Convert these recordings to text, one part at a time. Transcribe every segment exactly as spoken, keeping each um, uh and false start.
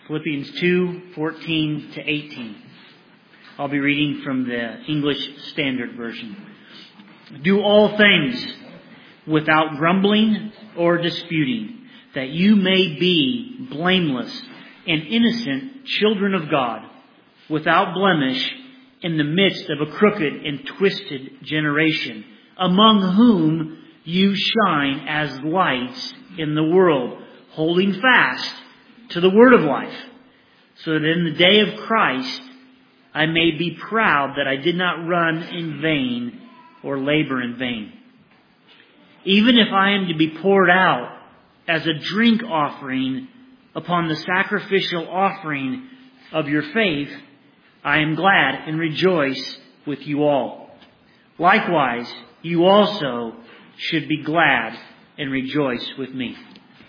Philippians two, fourteen to eighteen. I'll be reading from the English Standard Version. Do all things without grumbling or disputing, that you may be blameless and innocent children of God, without blemish, in the midst of a crooked and twisted generation, among whom you shine as lights in the world, holding fast to the word of life, so that in the day of Christ I may be proud that I did not run in vain or labor in vain. Even if I am to be poured out as a drink offering upon the sacrificial offering of your faith, I am glad and rejoice with you all. Likewise, you also should be glad and rejoice with me.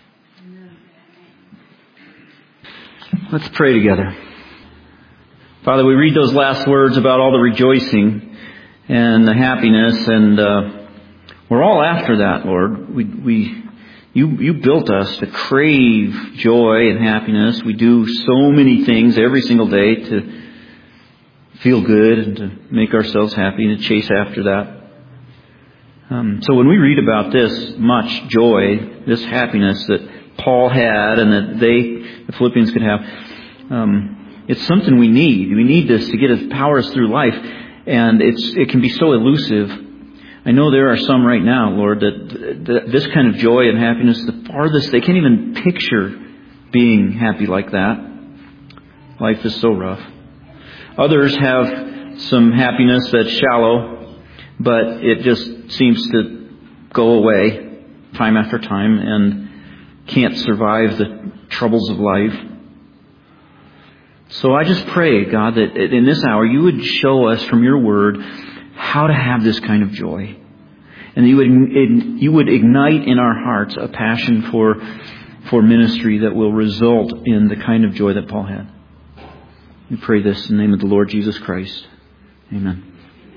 Let's pray together. Father, we read those last words about all the rejoicing and the happiness, and uh, we're all after that, Lord. We, we, you, you built us to crave joy and happiness. We do so many things every single day to feel good and to make ourselves happy and to chase after that. Um, so when we read about this much joy, this happiness that Paul had and that they, the Philippians, could have, um, it's something we need. We need this to get us, power us through life, and it's it can be so elusive. I know there are some right now, Lord, that, that this kind of joy and happiness, the farthest, they can't even picture being happy like that. Life is so rough. Others have some happiness that's shallow, but it just seems to go away time after time and can't survive the troubles of life. So I just pray, God, that in this hour you would show us from your word how to have this kind of joy. And that you would, you would ignite in our hearts a passion for, for ministry that will result in the kind of joy that Paul had. We pray this in the name of the Lord Jesus Christ. Amen.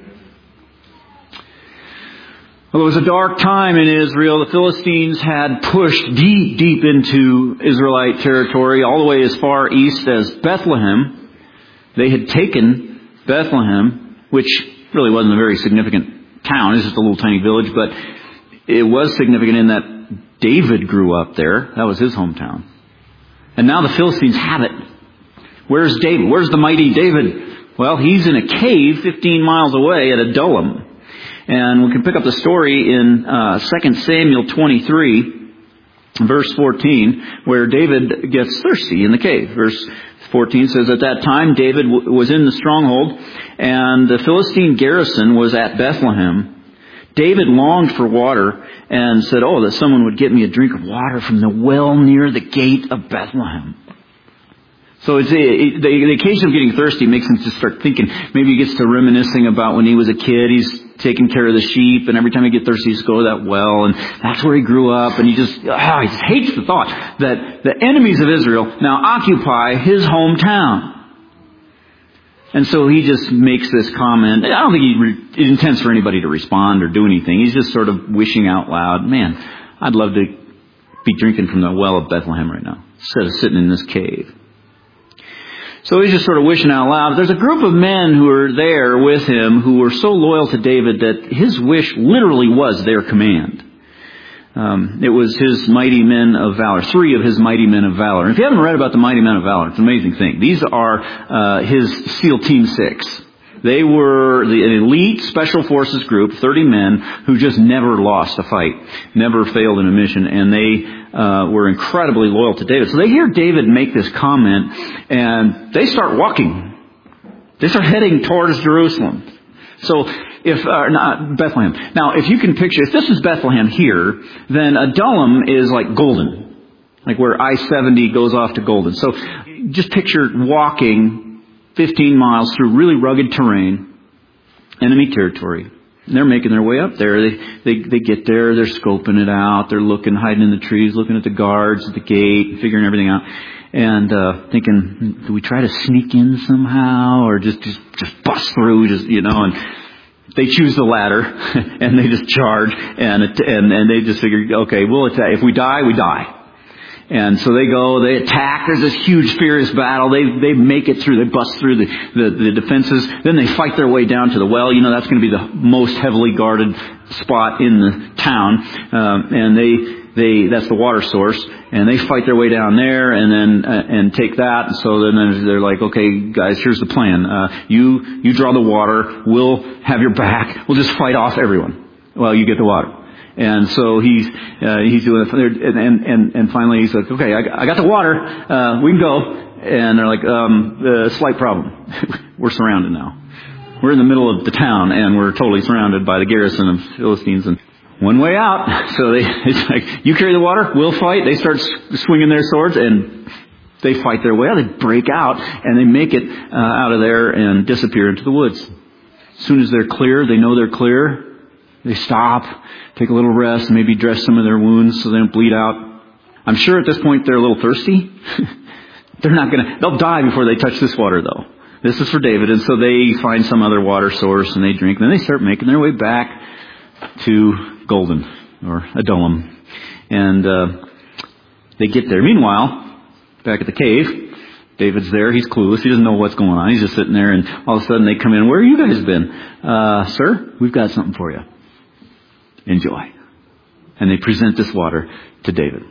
Well, it was a dark time in Israel. The Philistines had pushed deep, deep into Israelite territory, all the way as far east as Bethlehem. They had taken Bethlehem, which really wasn't a very significant town. It was just a little tiny village, but it was significant in that David grew up there. That was his hometown. And now the Philistines have it. Where's David? Where's the mighty David? Well, he's in a cave fifteen miles away at Adullam. And we can pick up the story in uh, Second Samuel twenty-three, verse fourteen, where David gets thirsty in the cave. Verse fourteen says, at that time David w- was in the stronghold, and the Philistine garrison was at Bethlehem. David longed for water and said, oh, that someone would get me a drink of water from the well near the gate of Bethlehem. So it's a, it, the, the occasion of getting thirsty makes him just start thinking. Maybe he gets to reminiscing about when he was a kid. He's taking care of the sheep, and every time he gets thirsty, he just go to that well, and that's where he grew up. And he just, oh, he just hates the thought that the enemies of Israel now occupy his hometown. And so he just makes this comment. I don't think he re- intends for anybody to respond or do anything. He's just sort of wishing out loud, man, I'd love to be drinking from the well of Bethlehem right now, instead of sitting in this cave. So he's just sort of wishing out loud. There's a group of men who are there with him who were so loyal to David that his wish literally was their command. Um, it was his mighty men of valor, three of his mighty men of valor. And if you haven't read about the mighty men of valor, it's an amazing thing. These are uh, his SEAL Team six. They were the an elite special forces group, thirty men, who just never lost a fight, never failed in a mission, and they uh, were incredibly loyal to David. So they hear David make this comment, and they start walking. They start heading towards Jerusalem. So if, uh, not Bethlehem. Now, if you can picture, if this is Bethlehem here, then Adullam is like Golden, like where I seventy goes off to Golden. So just picture walking fifteen miles through really rugged terrain, enemy territory. And they're making their way up there. They, they they get there, they're scoping it out, they're looking, hiding in the trees, looking at the guards at the gate, figuring everything out, and uh, thinking, do we try to sneak in somehow, or just just just bust through, just you know? And they choose the latter, and they just charge, and and and they just figure, okay, we'll attack. If we die, we die. And so they go, they attack. There's this huge, furious battle. They they make it through. They bust through the, the, the defenses. Then they fight their way down to the well. You know, that's going to be the most heavily guarded spot in the town. Um, and they they that's the water source. And they fight their way down there and then uh, and take that. And so then they're like, okay, guys, here's the plan. Uh, you you draw the water. We'll have your back. We'll just fight off everyone. Well, you get the water. And so he's uh, he's doing it, and and and, and finally he's like, okay, I, I got the water, uh, we can go. And they're like, um, uh, slight problem, we're surrounded now. We're in the middle of the town, and we're totally surrounded by the garrison of Philistines, and one way out. So they it's like, you carry the water, we'll fight. They start swinging their swords, and they fight their way out. They break out, and they make it uh, out of there and disappear into the woods. As soon as they're clear, they know they're clear. They stop, take a little rest, maybe dress some of their wounds so they don't bleed out. I'm sure at this point they're a little thirsty. They're not going to, they'll die before they touch this water though. This is for David. And so they find some other water source and they drink. And then they start making their way back to Golden or Adullam. And uh, they get there. Meanwhile, back at the cave, David's there. He's clueless. He doesn't know what's going on. He's just sitting there, and all of a sudden they come in. Where have you guys been? Uh, sir, we've got something for you. Enjoy. And they present this water to David.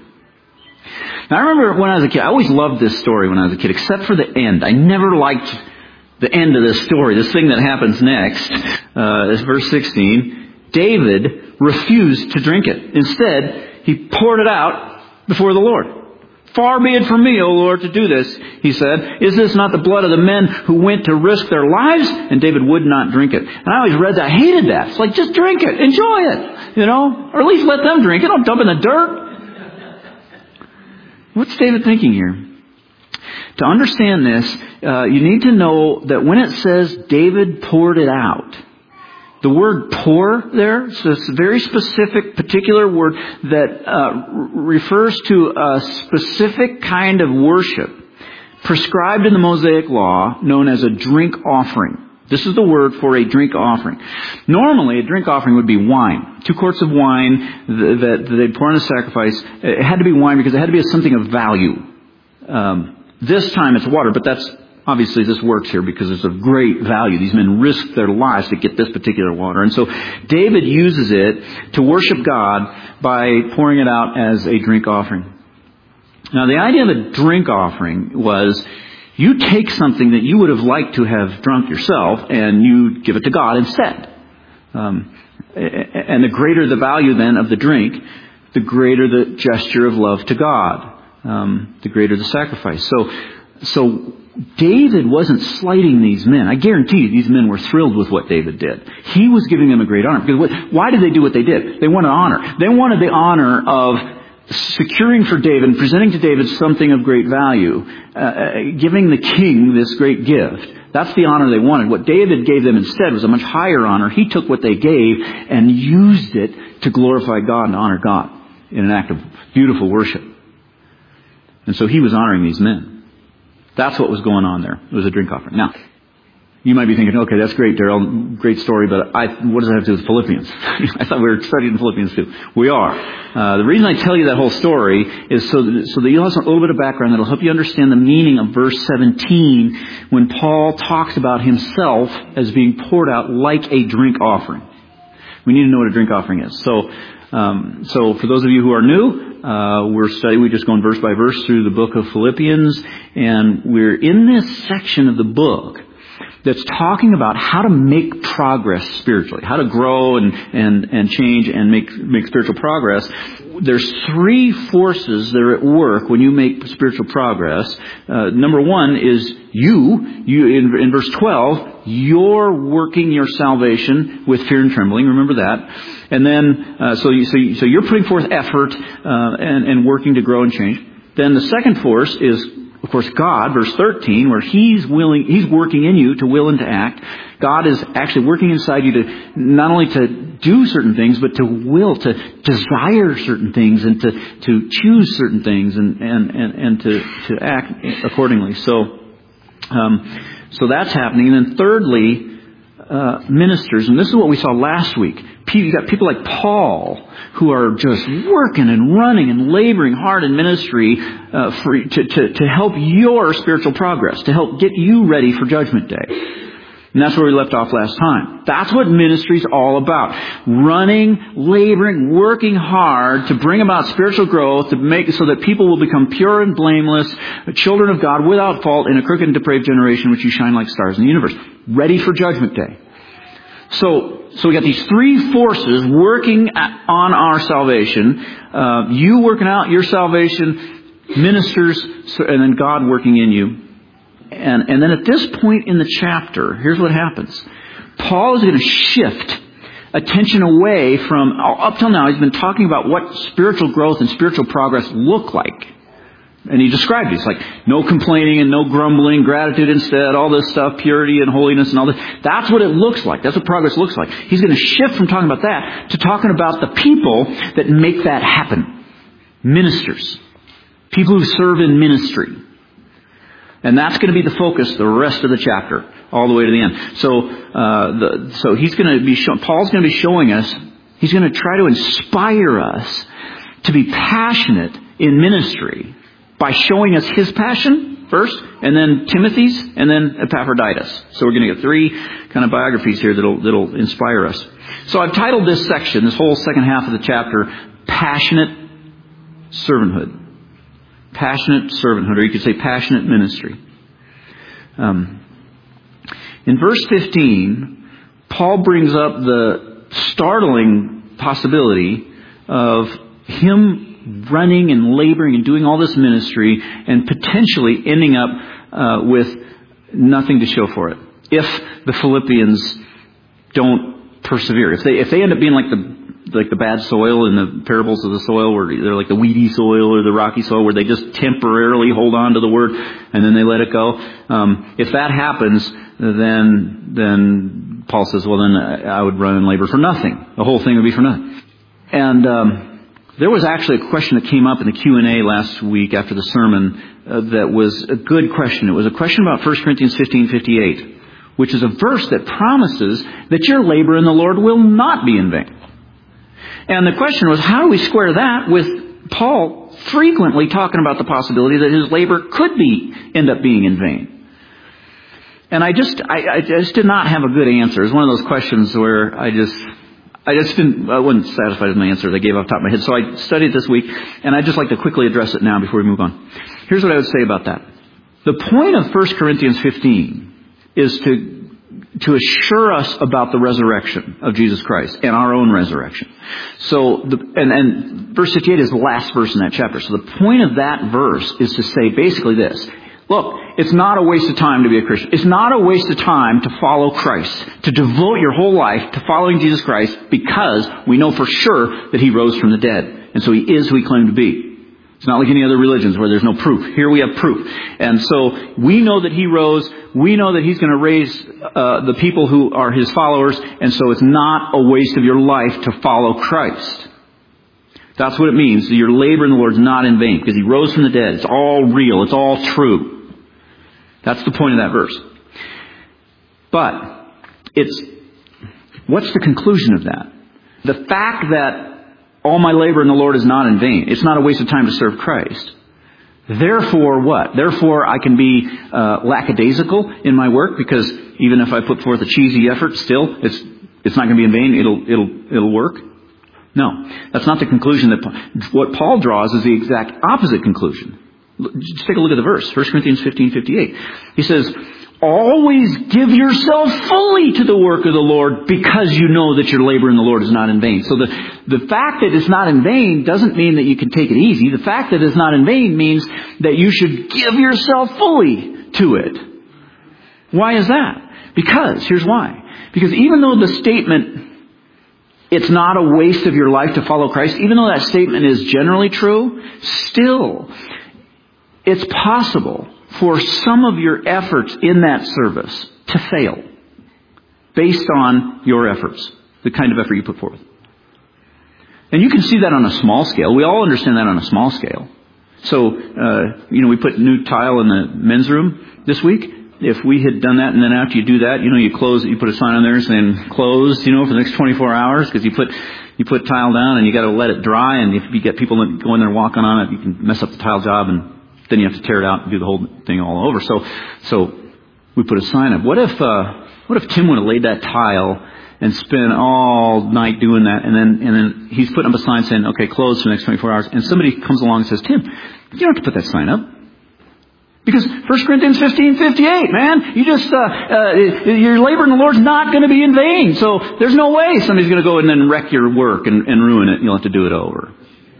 Now, I remember when I was a kid, I always loved this story when I was a kid, except for the end. I never liked the end of this story, this thing that happens next. Uh, it's verse sixteen. David refused to drink it. Instead, he poured it out before the Lord. Far be it from me, O Lord, to do this, he said. Is this not the blood of the men who went to risk their lives? And David would not drink it. And I always read that. I hated that. It's like, just drink it. Enjoy it. You know? Or at least let them drink it. Don't dump it in the dirt. What's David thinking here? To understand this, uh, you need to know that when it says David poured it out, the word pour there, so it's a very specific, particular word that uh, refers to a specific kind of worship prescribed in the Mosaic Law known as a drink offering. This is the word for a drink offering. Normally, a drink offering would be wine. Two quarts of wine that they'd pour on a sacrifice. It had to be wine because it had to be something of value. Um, this time it's water, but that's obviously this works here because it's of great value. These men risked their lives to get this particular water. And so David uses it to worship God by pouring it out as a drink offering. Now, the idea of a drink offering was you take something that you would have liked to have drunk yourself and you give it to God instead. Um, and the greater the value then of the drink, the greater the gesture of love to God, um, the greater the sacrifice. So, so David wasn't slighting these men. I guarantee you these men were thrilled with what David did. He was giving them a great honor. Because why did they do what they did? They wanted honor. They wanted the honor of securing for David and presenting to David something of great value, uh, giving the king this great gift. That's the honor they wanted. What David gave them instead was a much higher honor. He took what they gave and used it to glorify God and honor God in an act of beautiful worship. And so he was honoring these men. That's what was going on there. It was a drink offering. Now, you might be thinking, okay, that's great, Darrell. Great story, but I, what does that have to do with Philippians? I thought we were studying Philippians too. We are. Uh, the reason I tell you that whole story is so that, so that you'll have a little bit of background that will help you understand the meaning of verse seventeen when Paul talks about himself as being poured out like a drink offering. We need to know what a drink offering is. So, um, so for those of you who are new, Uh, we're studying, we're just going verse by verse through the book of Philippians, and we're in this section of the book that's talking about how to make progress spiritually, how to grow and, and, and change and make, make spiritual progress. There's three forces that are at work when you make spiritual progress. Uh, number one is you, you in, in verse twelve, you're working your salvation with fear and trembling. Remember that. And then, uh, so you, so, you, so you're putting forth effort, uh, and, and working to grow and change. Then the second force is, of course, God, verse thirteen, where He's willing, He's working in you to will and to act. God is actually working inside you to not only to do certain things, but to will, to desire certain things and to, to choose certain things and, and, and, and to, to act accordingly. So, um, so that's happening. And then thirdly, uh, ministers, and this is what we saw last week. You got people like Paul who are just working and running and laboring hard in ministry uh, for, to, to, to help your spiritual progress, to help get you ready for Judgment Day. And that's where we left off last time. That's what ministry's all about. Running, laboring, working hard to bring about spiritual growth, to make so that people will become pure and blameless, children of God without fault in a crooked and depraved generation, which you shine like stars in the universe. Ready for Judgment Day. So, so we got these three forces working at, on our salvation. Uh, you working out your salvation, ministers, and then God working in you. And, and then at this point in the chapter, here's what happens. Paul is going to shift attention away from, up till now, he's been talking about what spiritual growth and spiritual progress look like. And he described it. It's like no complaining and no grumbling, gratitude instead, all this stuff, purity and holiness and all this. That's what it looks like. That's what progress looks like. He's going to shift from talking about that to talking about the people that make that happen. Ministers. People who serve in ministry. And that's going to be the focus the rest of the chapter, all the way to the end. So, uh, the, so he's going to be show, Paul's going to be showing us, he's going to try to inspire us to be passionate in ministry by showing us his passion first, and then Timothy's, and then Epaphroditus. So we're going to get three kind of biographies here that'll, that'll inspire us. So I've titled this section, this whole second half of the chapter, Passionate Servanthood. Passionate servanthood, or you could say passionate ministry. Um, in verse fifteen, Paul brings up the startling possibility of him running and laboring and doing all this ministry and potentially ending up uh, with nothing to show for it. If the Philippians don't persevere, if they if they end up being like the like the bad soil in the parables of the soil, where they're like the weedy soil or the rocky soil, where they just temporarily hold on to the word and then they let it go. Um, if that happens, then then Paul says, well, then I would run and labor for nothing. The whole thing would be for nothing. And um, there was actually a question that came up in the Q and A last week after the sermon uh, that was a good question. It was a question about First Corinthians fifteen fifty-eight, which is a verse that promises that your labor in the Lord will not be in vain. And the question was, how do we square that with Paul frequently talking about the possibility that his labor could be end up being in vain? And I just, I, I just did not have a good answer. It was one of those questions where I just, I just didn't, I wasn't satisfied with my answer that I gave off the top of my head. So I studied this week, and I'd just like to quickly address it now before we move on. Here's what I would say about that. The point of First Corinthians fifteen is to to assure us about the resurrection of Jesus Christ and our own resurrection. So, the, and, and verse fifty-eight is the last verse in that chapter. So the point of that verse is to say basically this. Look, it's not a waste of time to be a Christian. It's not a waste of time to follow Christ, to devote your whole life to following Jesus Christ, because we know for sure that He rose from the dead. And so He is who He claimed to be. It's not like any other religions where there's no proof. Here we have proof. And so we know that He rose. We know that He's going to raise uh, the people who are His followers. And so it's not a waste of your life to follow Christ. That's what it means. Your labor in the Lord is not in vain, because He rose from the dead. It's all real. It's all true. That's the point of that verse. But it's, what's the conclusion of that? The fact that all my labor in the Lord is not in vain. It's not a waste of time to serve Christ. Therefore, what? Therefore, I can be uh, lackadaisical in my work, because even if I put forth a cheesy effort, still, it's it's not going to be in vain. It'll it'll it'll work. No, that's not the conclusion. That what Paul draws is the exact opposite conclusion. Just take a look at the verse, First Corinthians fifteen fifty-eight. He says, always give yourself fully to the work of the Lord, because you know that your labor in the Lord is not in vain. So the, the fact that it's not in vain doesn't mean that you can take it easy. The fact that it's not in vain means that you should give yourself fully to it. Why is that? Because, here's why. Because even though the statement, it's not a waste of your life to follow Christ, even though that statement is generally true, still, it's possible for some of your efforts in that service to fail based on your efforts, the kind of effort you put forth. And you can see that on a small scale. We all understand that on a small scale. So, uh, you know, we put new tile in the men's room this week. if we had done that, and then after you do that, you know, you close, you put a sign on there saying closed, you know, for the next twenty-four hours, because you put you put tile down and you got to let it dry, and if you get people that go in there walking on it, you can mess up the tile job, and then you have to tear it out and do the whole thing all over. So, so we put a sign up. What if uh, what if Tim would have laid that tile and spent all night doing that, and then and then he's putting up a sign saying, okay, closed for the next twenty-four hours, and somebody comes along and says, Tim, you don't have to put that sign up. Because First Corinthians fifteen fifty-eight, man, you just, uh, uh, your labor in the Lord's not going to be in vain. So there's no way somebody's going to go and then wreck your work and, and ruin it. You'll have to do it over.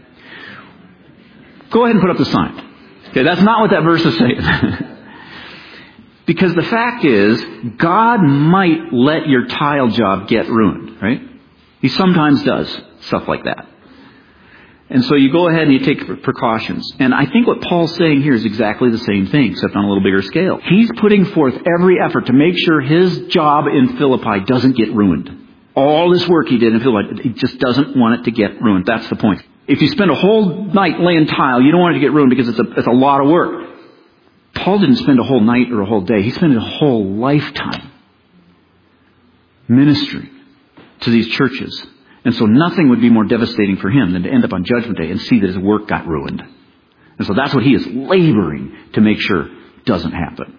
Go ahead and put up the sign. Okay, that's not what that verse is saying. Because the fact is, God might let your tile job get ruined, right? He sometimes does stuff like that. And so you go ahead and you take precautions. And I think what Paul's saying here is exactly the same thing, except on a little bigger scale. He's putting forth every effort to make sure his job in Philippi doesn't get ruined. All this work he did in Philippi, he just doesn't want it to get ruined. That's the point. If you spend a whole night laying tile, you don't want it to get ruined because it's a, it's a lot of work. Paul didn't spend a whole night or a whole day. He spent a whole lifetime ministering to these churches. And so nothing would be more devastating for him than to end up on Judgment Day and see that his work got ruined. And so that's what he is laboring to make sure doesn't happen.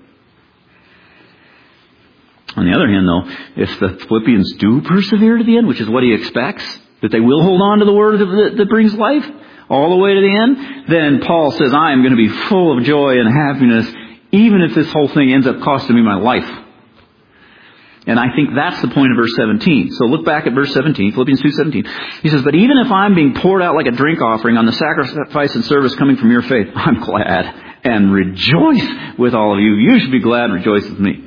On the other hand, though, if the Philippians do persevere to the end, which is what he expects, that they will hold on to the word that, that brings life all the way to the end, then Paul says, I am going to be full of joy and happiness, even if this whole thing ends up costing me my life. And I think that's the point of verse seventeen. So look back at verse seventeen, Philippians two seventeen. He says, but even if I'm being poured out like a drink offering on the sacrifice and service coming from your faith, I'm glad and rejoice with all of you. You should be glad and rejoice with me.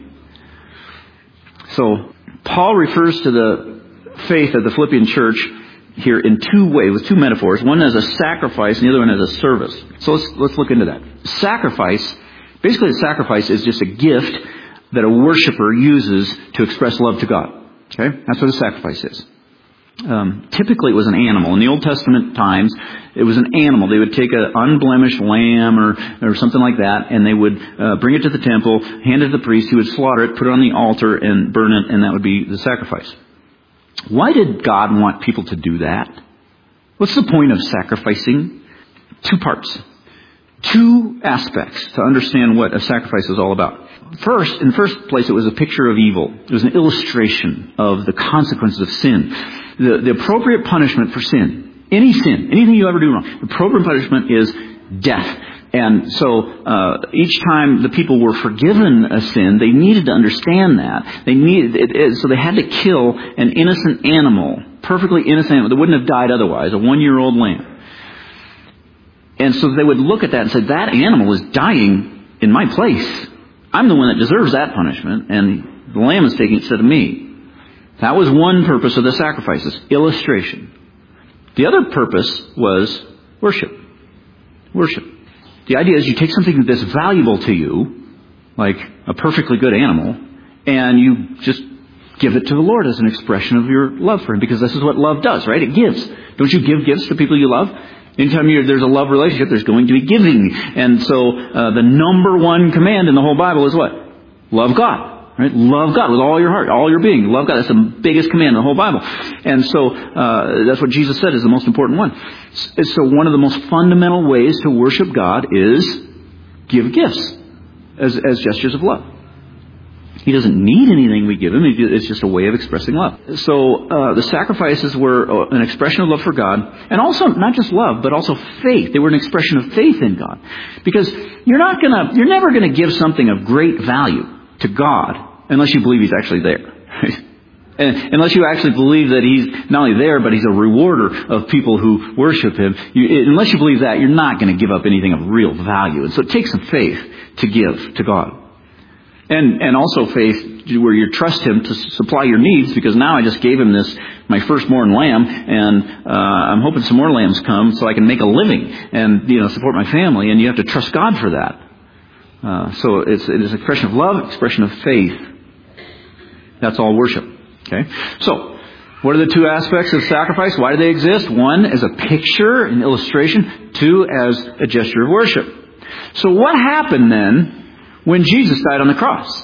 So Paul refers to the faith of the Philippian church here in two ways, with two metaphors. One as a sacrifice and the other one as a service. So let's, let's look into that. Sacrifice, basically a sacrifice is just a gift that a worshiper uses to express love to God. Okay? That's what a sacrifice is. Um, typically it was an animal. In the Old Testament times, it was an animal. They would take an unblemished lamb or, or something like that, and they would uh, bring it to the temple, hand it to the priest. He would slaughter it, put it on the altar, and burn it, and that would be the sacrifice. Why did God want people to do that? What's the point of sacrificing? Two parts. Two aspects to understand what a sacrifice is all about. First, in the first place, it was a picture of evil. It was an illustration of the consequences of sin. The, the appropriate punishment for sin, any sin, anything you ever do wrong, the appropriate punishment is death. And so uh, each time the people were forgiven a sin, they needed to understand that. They needed it, it, so they had to kill an innocent animal, perfectly innocent animal that wouldn't have died otherwise, a one-year-old lamb. And so they would look at that and say, that animal is dying in my place. I'm the one that deserves that punishment, and the lamb is taking it instead of me. That was one purpose of the sacrifices, illustration. The other purpose was worship. Worship. The idea is you take something that's valuable to you, like a perfectly good animal, and you just give it to the Lord as an expression of your love for Him, because this is what love does, right? It gives. Don't you give gifts to people you love? Anytime you're, there's a love relationship, there's going to be giving. And so uh, the number one command in the whole Bible is what? Love God. Right? Love God with all your heart, all your being. Love God. That's the biggest command in the whole Bible. And so uh, that's what Jesus said is the most important one. So one of the most fundamental ways to worship God is give gifts as, as gestures of love. He doesn't need anything we give Him. It's just a way of expressing love. So uh, the sacrifices were an expression of love for God. And also, not just love, but also faith. They were an expression of faith in God. Because you're not gonna, you're never going to give something of great value to God unless you believe He's actually there. And unless you actually believe that He's not only there, but He's a rewarder of people who worship Him. You, unless you believe that, you're not going to give up anything of real value. And so it takes some faith to give to God. And and also faith where you trust Him to supply your needs, because now I just gave Him this, my firstborn lamb, and uh, I'm hoping some more lambs come so I can make a living and, you know, support my family, and you have to trust God for that. Uh, so it's it is an expression of love, expression of faith. That's all worship. Okay? So, what are the two aspects of sacrifice? Why do they exist? One, as a picture, an illustration. Two, as a gesture of worship. So what happened then when Jesus died on the cross.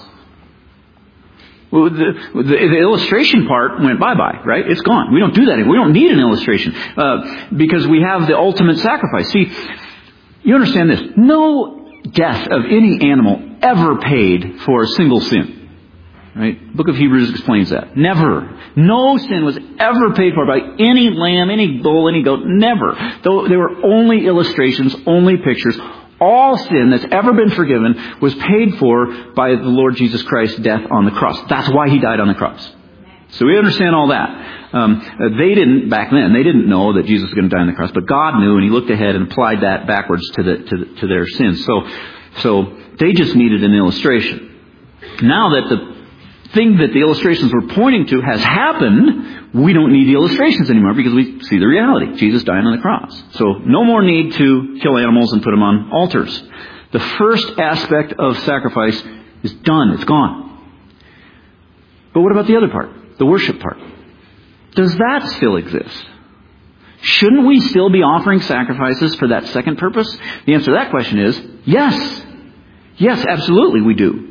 Well, the, the, the illustration part went bye-bye, right? It's gone. We don't do that anymore. We don't need an illustration uh, because we have the ultimate sacrifice. See, you understand this. No death of any animal ever paid for a single sin. Right? Book of Hebrews explains that. Never. No sin was ever paid for by any lamb, any bull, any goat. Never. Though they were only illustrations, only pictures. All sin that's ever been forgiven was paid for by the Lord Jesus Christ's death on the cross. That's why He died on the cross. So we understand all that. Um, they didn't, back then, they didn't know that Jesus was going to die on the cross, but God knew, and He looked ahead and applied that backwards to the, to, the, to their sins. So, so they just needed an illustration. Now that the thing that the illustrations were pointing to has happened, we don't need the illustrations anymore because we see the reality. Jesus dying on the cross. So no more need to kill animals and put them on altars. The first aspect of sacrifice is done. It's gone. But what about the other part? The worship part. Does that still exist? Shouldn't we still be offering sacrifices for that second purpose? The answer to that question is yes. Yes, absolutely we do.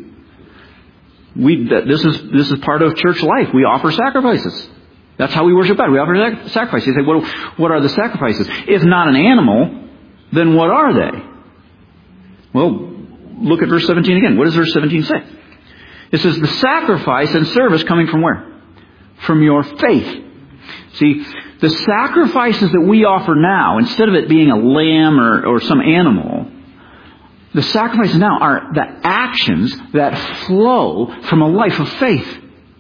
We, this is this is part of church life. We offer sacrifices. That's how we worship God. We offer sacrifices. You say, what, what are the sacrifices? If not an animal, then what are they? Well, look at verse seventeen again. What does verse seventeen say? It says, the sacrifice and service coming from where? From your faith. See, the sacrifices that we offer now, instead of it being a lamb or, or some animal, the sacrifices now are the actions that flow from a life of faith.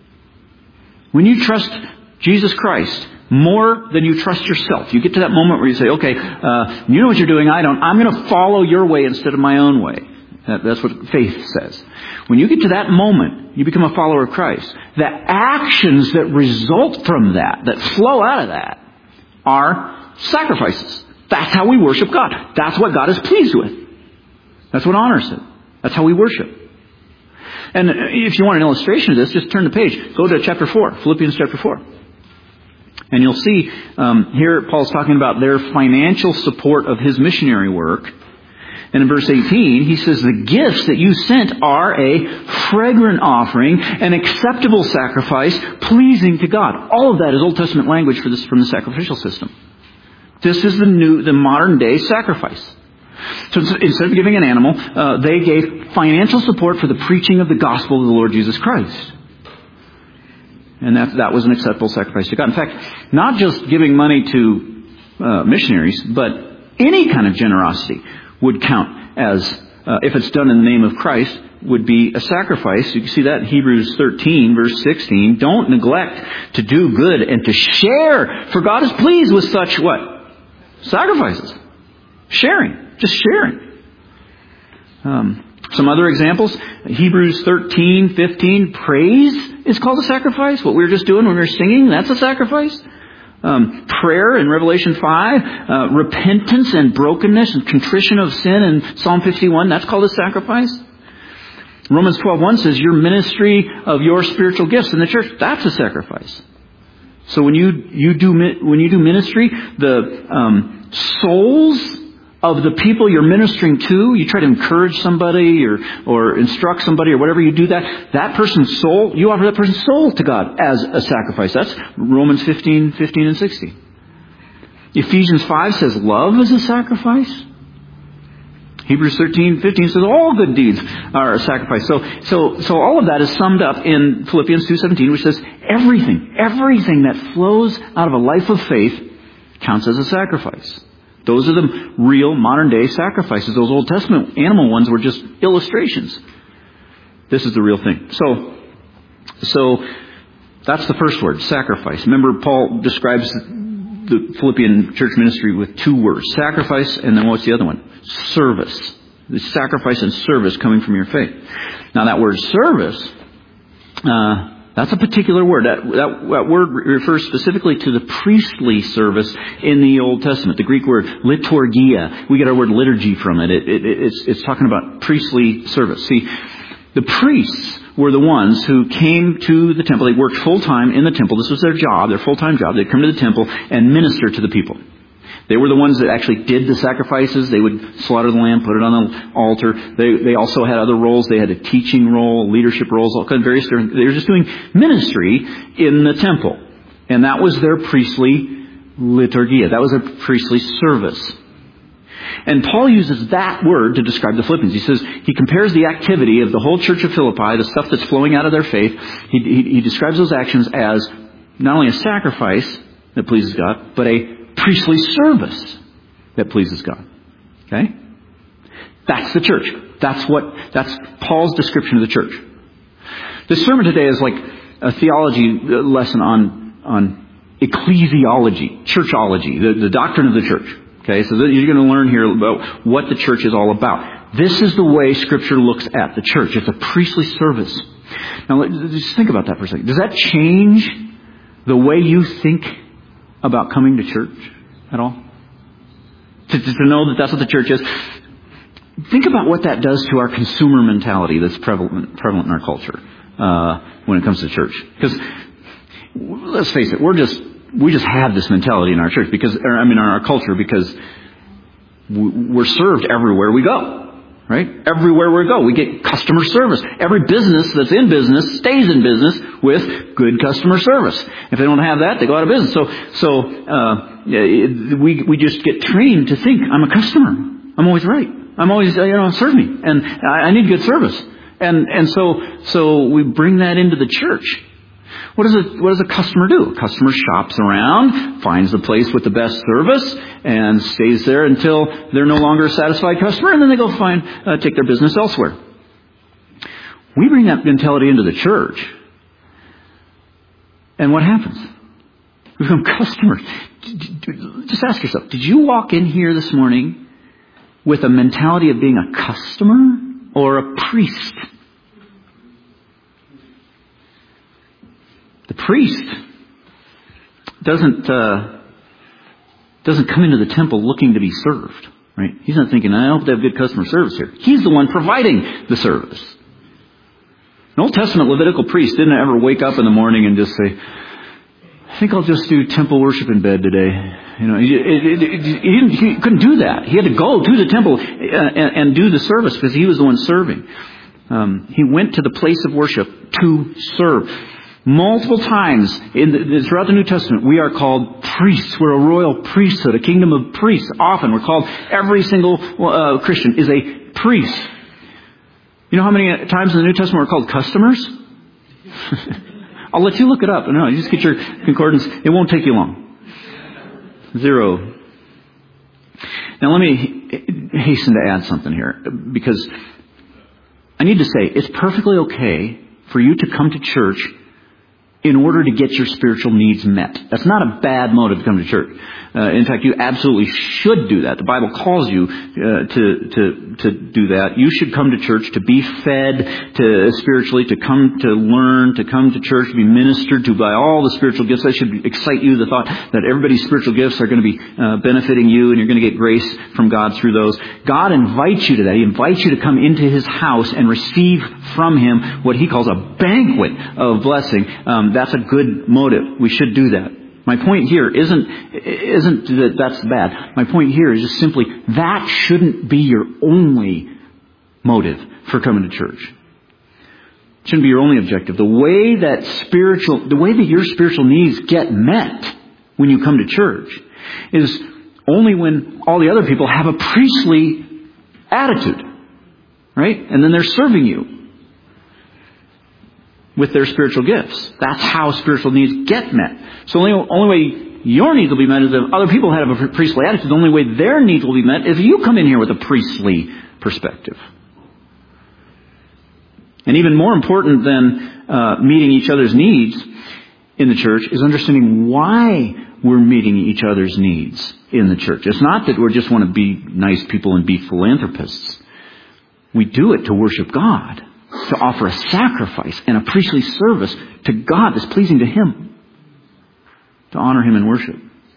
When you trust Jesus Christ more than you trust yourself, you get to that moment where you say, okay, uh, you know what you're doing, I don't. I'm going to follow your way instead of my own way. That, that's what faith says. When you get to that moment, you become a follower of Christ. The actions that result from that, that flow out of that, are sacrifices. That's how we worship God. That's what God is pleased with. That's what honors Him. That's how we worship. And if you want an illustration of this, just turn the page. Go to chapter four, Philippians chapter four. And you'll see um, here Paul's talking about their financial support of his missionary work. And in verse eighteen, he says, the gifts that you sent are a fragrant offering, an acceptable sacrifice, pleasing to God. All of that is Old Testament language for this from the sacrificial system. This is the new, the modern day sacrifice. So instead of giving an animal, uh, they gave financial support for the preaching of the gospel of the Lord Jesus Christ. And that, that was an acceptable sacrifice to God. In fact, not just giving money to uh, missionaries, but any kind of generosity would count as, uh, if it's done in the name of Christ, would be a sacrifice. You can see that in Hebrews thirteen, verse sixteen. Don't neglect to do good and to share, for God is pleased with such what? Sacrifices. Sharing. Just sharing. Um, some other examples. Hebrews thirteen, fifteen. Praise is called a sacrifice. What we were just doing when we were singing, that's a sacrifice. Um, prayer in Revelation five. Uh, repentance and brokenness and contrition of sin in Psalm fifty-one. That's called a sacrifice. Romans twelve one says your ministry of your spiritual gifts in the church. That's a sacrifice. So when you, you do, when you do ministry, the um, souls of the people you're ministering to, you try to encourage somebody or, or instruct somebody or whatever you do that, that person's soul, you offer that person's soul to God as a sacrifice. That's Romans fifteen, fifteen and sixteen. Ephesians five says love is a sacrifice. Hebrews thirteen, fifteen says all good deeds are a sacrifice. So, so, so all of that is summed up in Philippians two seventeen, which says everything, everything that flows out of a life of faith counts as a sacrifice. Those are the real modern day sacrifices. Those Old Testament animal ones were just illustrations. This is the real thing. So, so that's the first word, sacrifice. Remember, Paul describes the Philippian church ministry with two words, sacrifice, and then what's the other one? Service. The sacrifice and service coming from your faith. Now that word service, uh, that's a particular word. That, that, that word refers specifically to the priestly service in the Old Testament. The Greek word liturgia. We get our word liturgy from it. It, it it's, it's talking about priestly service. See, the priests were the ones who came to the temple. They worked full-time in the temple. This was their job, their full-time job. They'd come to the temple and minister to the people. They were the ones that actually did the sacrifices. They would slaughter the lamb, put it on the altar. They they also had other roles. They had a teaching role, leadership roles, all kinds of various different. They were just doing ministry in the temple. And that was their priestly liturgia. That was their priestly service. And Paul uses that word to describe the Philippians. He says, he compares the activity of the whole church of Philippi, the stuff that's flowing out of their faith. He, he, he describes those actions as not only a sacrifice that pleases God, but a priestly service that pleases God. Okay? That's the church. That's what, that's Paul's description of the church. This sermon today is like a theology lesson on, on ecclesiology, churchology, the, the doctrine of the church. Okay, so you're going to learn here about what the church is all about. This is the way Scripture looks at the church. It's a priestly service. Now, just think about that for a second. Does that change the way you think about coming to church at all? To, to, to know that that's what the church is? Think about what that does to our consumer mentality that's prevalent, prevalent in our culture uh, when it comes to church. Because, let's face it, we're just... We just have this mentality in our church because, or I mean, in our culture because we're served everywhere we go, right? Everywhere we go, we get customer service. Every business that's in business stays in business with good customer service. If they don't have that, they go out of business. So, so uh, we we just get trained to think I'm a customer. I'm always right. I'm always you know serve me, and I, I need good service. And and so so we bring that into the church. What does a what does a customer do? A customer shops around, finds the place with the best service, and stays there until they're no longer a satisfied customer, and then they go find uh, take their business elsewhere. We bring that mentality into the church, and what happens? We become customers. Just ask yourself: did you walk in here this morning with a mentality of being a customer or a priest? The priest doesn't uh, doesn't come into the temple looking to be served, right? He's not thinking, I hope they have good customer service here. He's the one providing the service. An Old Testament Levitical priest didn't ever wake up in the morning and just say, I think I'll just do temple worship in bed today. You know, he, it, it, he, didn't, he couldn't do that. He had to go to the temple and, and do the service because he was the one serving. Um, he went to the place of worship to serve. Multiple times in the, throughout the New Testament, we are called priests. We're a royal priesthood, a kingdom of priests. Often we're called, every single uh, Christian is a priest. You know how many times in the New Testament we're called customers? I'll let you look it up. No, you just get your concordance. It won't take you long. Zero. Now let me hasten to add something here, because I need to say it's perfectly okay for you to come to church in order to get your spiritual needs met. That's not a bad motive to come to church. Uh, in fact, you absolutely should do that. The Bible calls you uh, to to to do that. You should come to church to be fed to spiritually, to come to learn, to come to church, to be ministered to by all the spiritual gifts. That should excite you, the thought that everybody's spiritual gifts are going to be uh, benefiting you and you're going to get grace from God through those. God invites you to that. He invites you to come into His house and receive from Him what He calls a banquet of blessing. Um, that's a good motive. We should do that. My point here isn't isn't that that's bad. My point here is just simply that shouldn't be your only motive for coming to church. It shouldn't be your only objective. The way that spiritual, the way that your spiritual needs get met when you come to church is only when all the other people have a priestly attitude, right? And then they're serving you with their spiritual gifts. That's how spiritual needs get met. So the only, only way your needs will be met is if other people have a priestly attitude. The only way their needs will be met is if you come in here with a priestly perspective. And even more important than uh, meeting each other's needs in the church is understanding why we're meeting each other's needs in the church. It's not that we just want to be nice people and be philanthropists. We do it to worship God, to offer a sacrifice and a priestly service to God that's pleasing to Him, to honor Him in worship.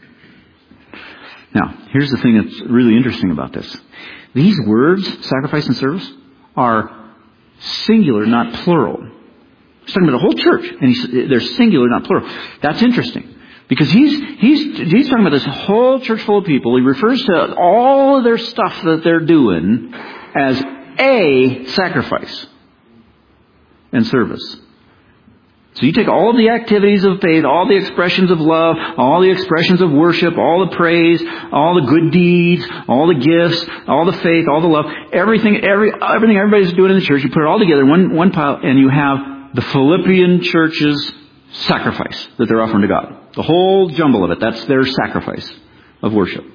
Now, here's the thing that's really interesting about this. These words, sacrifice and service, are singular, not plural. He's talking about the whole church, and he's, they're singular, not plural. That's interesting, Because he's, he's, he's talking about this whole church full of people. He refers to all of their stuff that they're doing as a sacrifice and service. So you take all of the activities of faith, all the expressions of love, all the expressions of worship, all the praise, all the good deeds, all the gifts, all the faith, all the love, everything, every, everything everybody's doing in the church, you put it all together in one, one pile, and you have the Philippian church's sacrifice that they're offering to God. The whole jumble of it, that's their sacrifice of worship.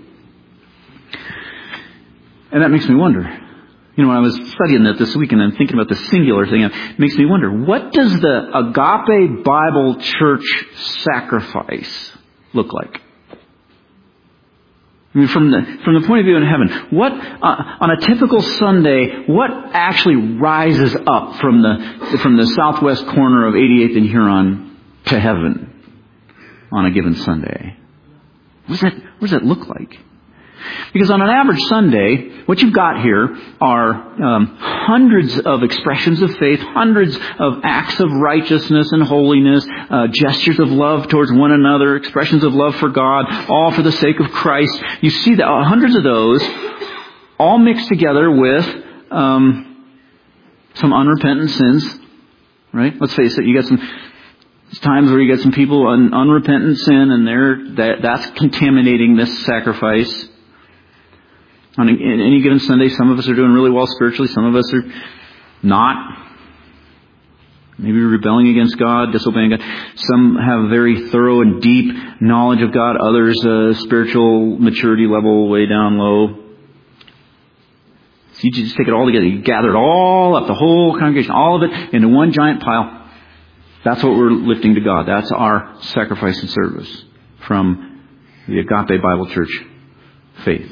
And that makes me wonder. You know, when I was studying that this week and I'm thinking about the singular thing, it makes me wonder, what does the Agape Bible Church sacrifice look like? I mean, from the from the point of view in heaven, what uh, on a typical Sunday, what actually rises up from the from the southwest corner of eighty-eighth and Huron to heaven on a given Sunday? What does that what does that look like? Because on an average Sunday, what you've got here are um, hundreds of expressions of faith, hundreds of acts of righteousness and holiness, uh, gestures of love towards one another, expressions of love for God, all for the sake of Christ. You see that uh, hundreds of those all mixed together with um, some unrepentant sins, right? Let's face it, you got some times where you got some people on unrepentant sin, and they're that, that's contaminating this sacrifice. On any given Sunday, some of us are doing really well spiritually. Some of us are not. Maybe rebelling against God, disobeying God. Some have very thorough and deep knowledge of God. Others, uh, spiritual maturity level way down low. So you just take it all together. You gather it all up, the whole congregation, all of it into one giant pile. That's what we're lifting to God. That's our sacrifice and service from the Agape Bible Church faith.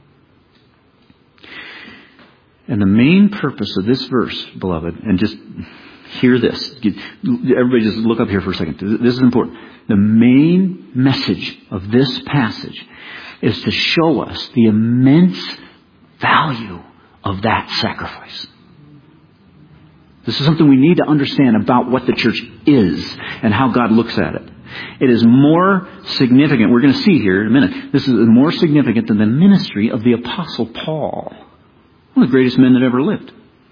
And the main purpose of this verse, beloved, and just hear this. Everybody just look up here for a second. This is important. The main message of this passage is to show us the immense value of that sacrifice. This is something we need to understand about what the church is and how God looks at it. It is more significant, we're going to see here in a minute, this is more significant than the ministry of the Apostle Paul. One of the greatest men that ever lived.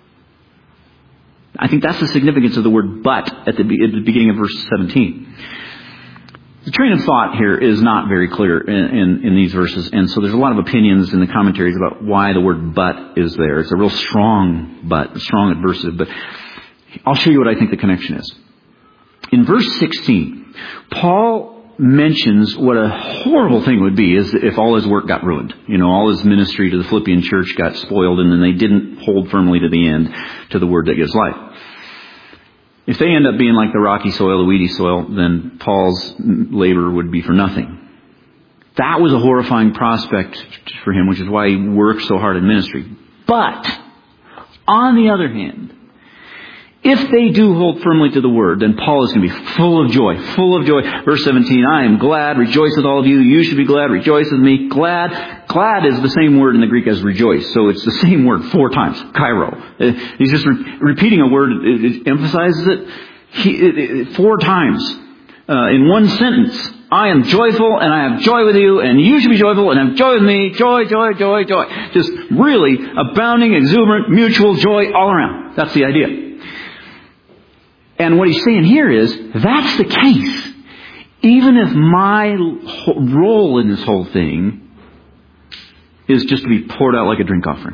I think that's the significance of the word but at the, at the beginning of verse seventeen. The train of thought here is not very clear in, in, in these verses, and so there's a lot of opinions in the commentaries about why the word but is there. It's a real strong but, strong adversative, but I'll show you what I think the connection is. In verse sixteen, Paul mentions what a horrible thing it would be is if all his work got ruined. You know, all his ministry to the Philippian church got spoiled and then they didn't hold firmly to the end to the word that gives life. If they end up being like the rocky soil, the weedy soil, then Paul's labor would be for nothing. That was a horrifying prospect for him, which is why he worked so hard in ministry. But, on the other hand, if they do hold firmly to the word, then Paul is going to be full of joy, full of joy. Verse seventeen, I am glad, rejoice with all of you. You should be glad, rejoice with me. Glad, glad is the same word in the Greek as rejoice. So it's the same word four times, kairo. He's just re- repeating a word, it, it emphasizes it, he, it, it four times uh, in one sentence. I am joyful and I have joy with you, and you should be joyful and have joy with me. Joy, joy, joy, joy. Just really abounding, exuberant, mutual joy all around. That's the idea. And what he's saying here is, that's the case. Even if my role in this whole thing is just to be poured out like a drink offering.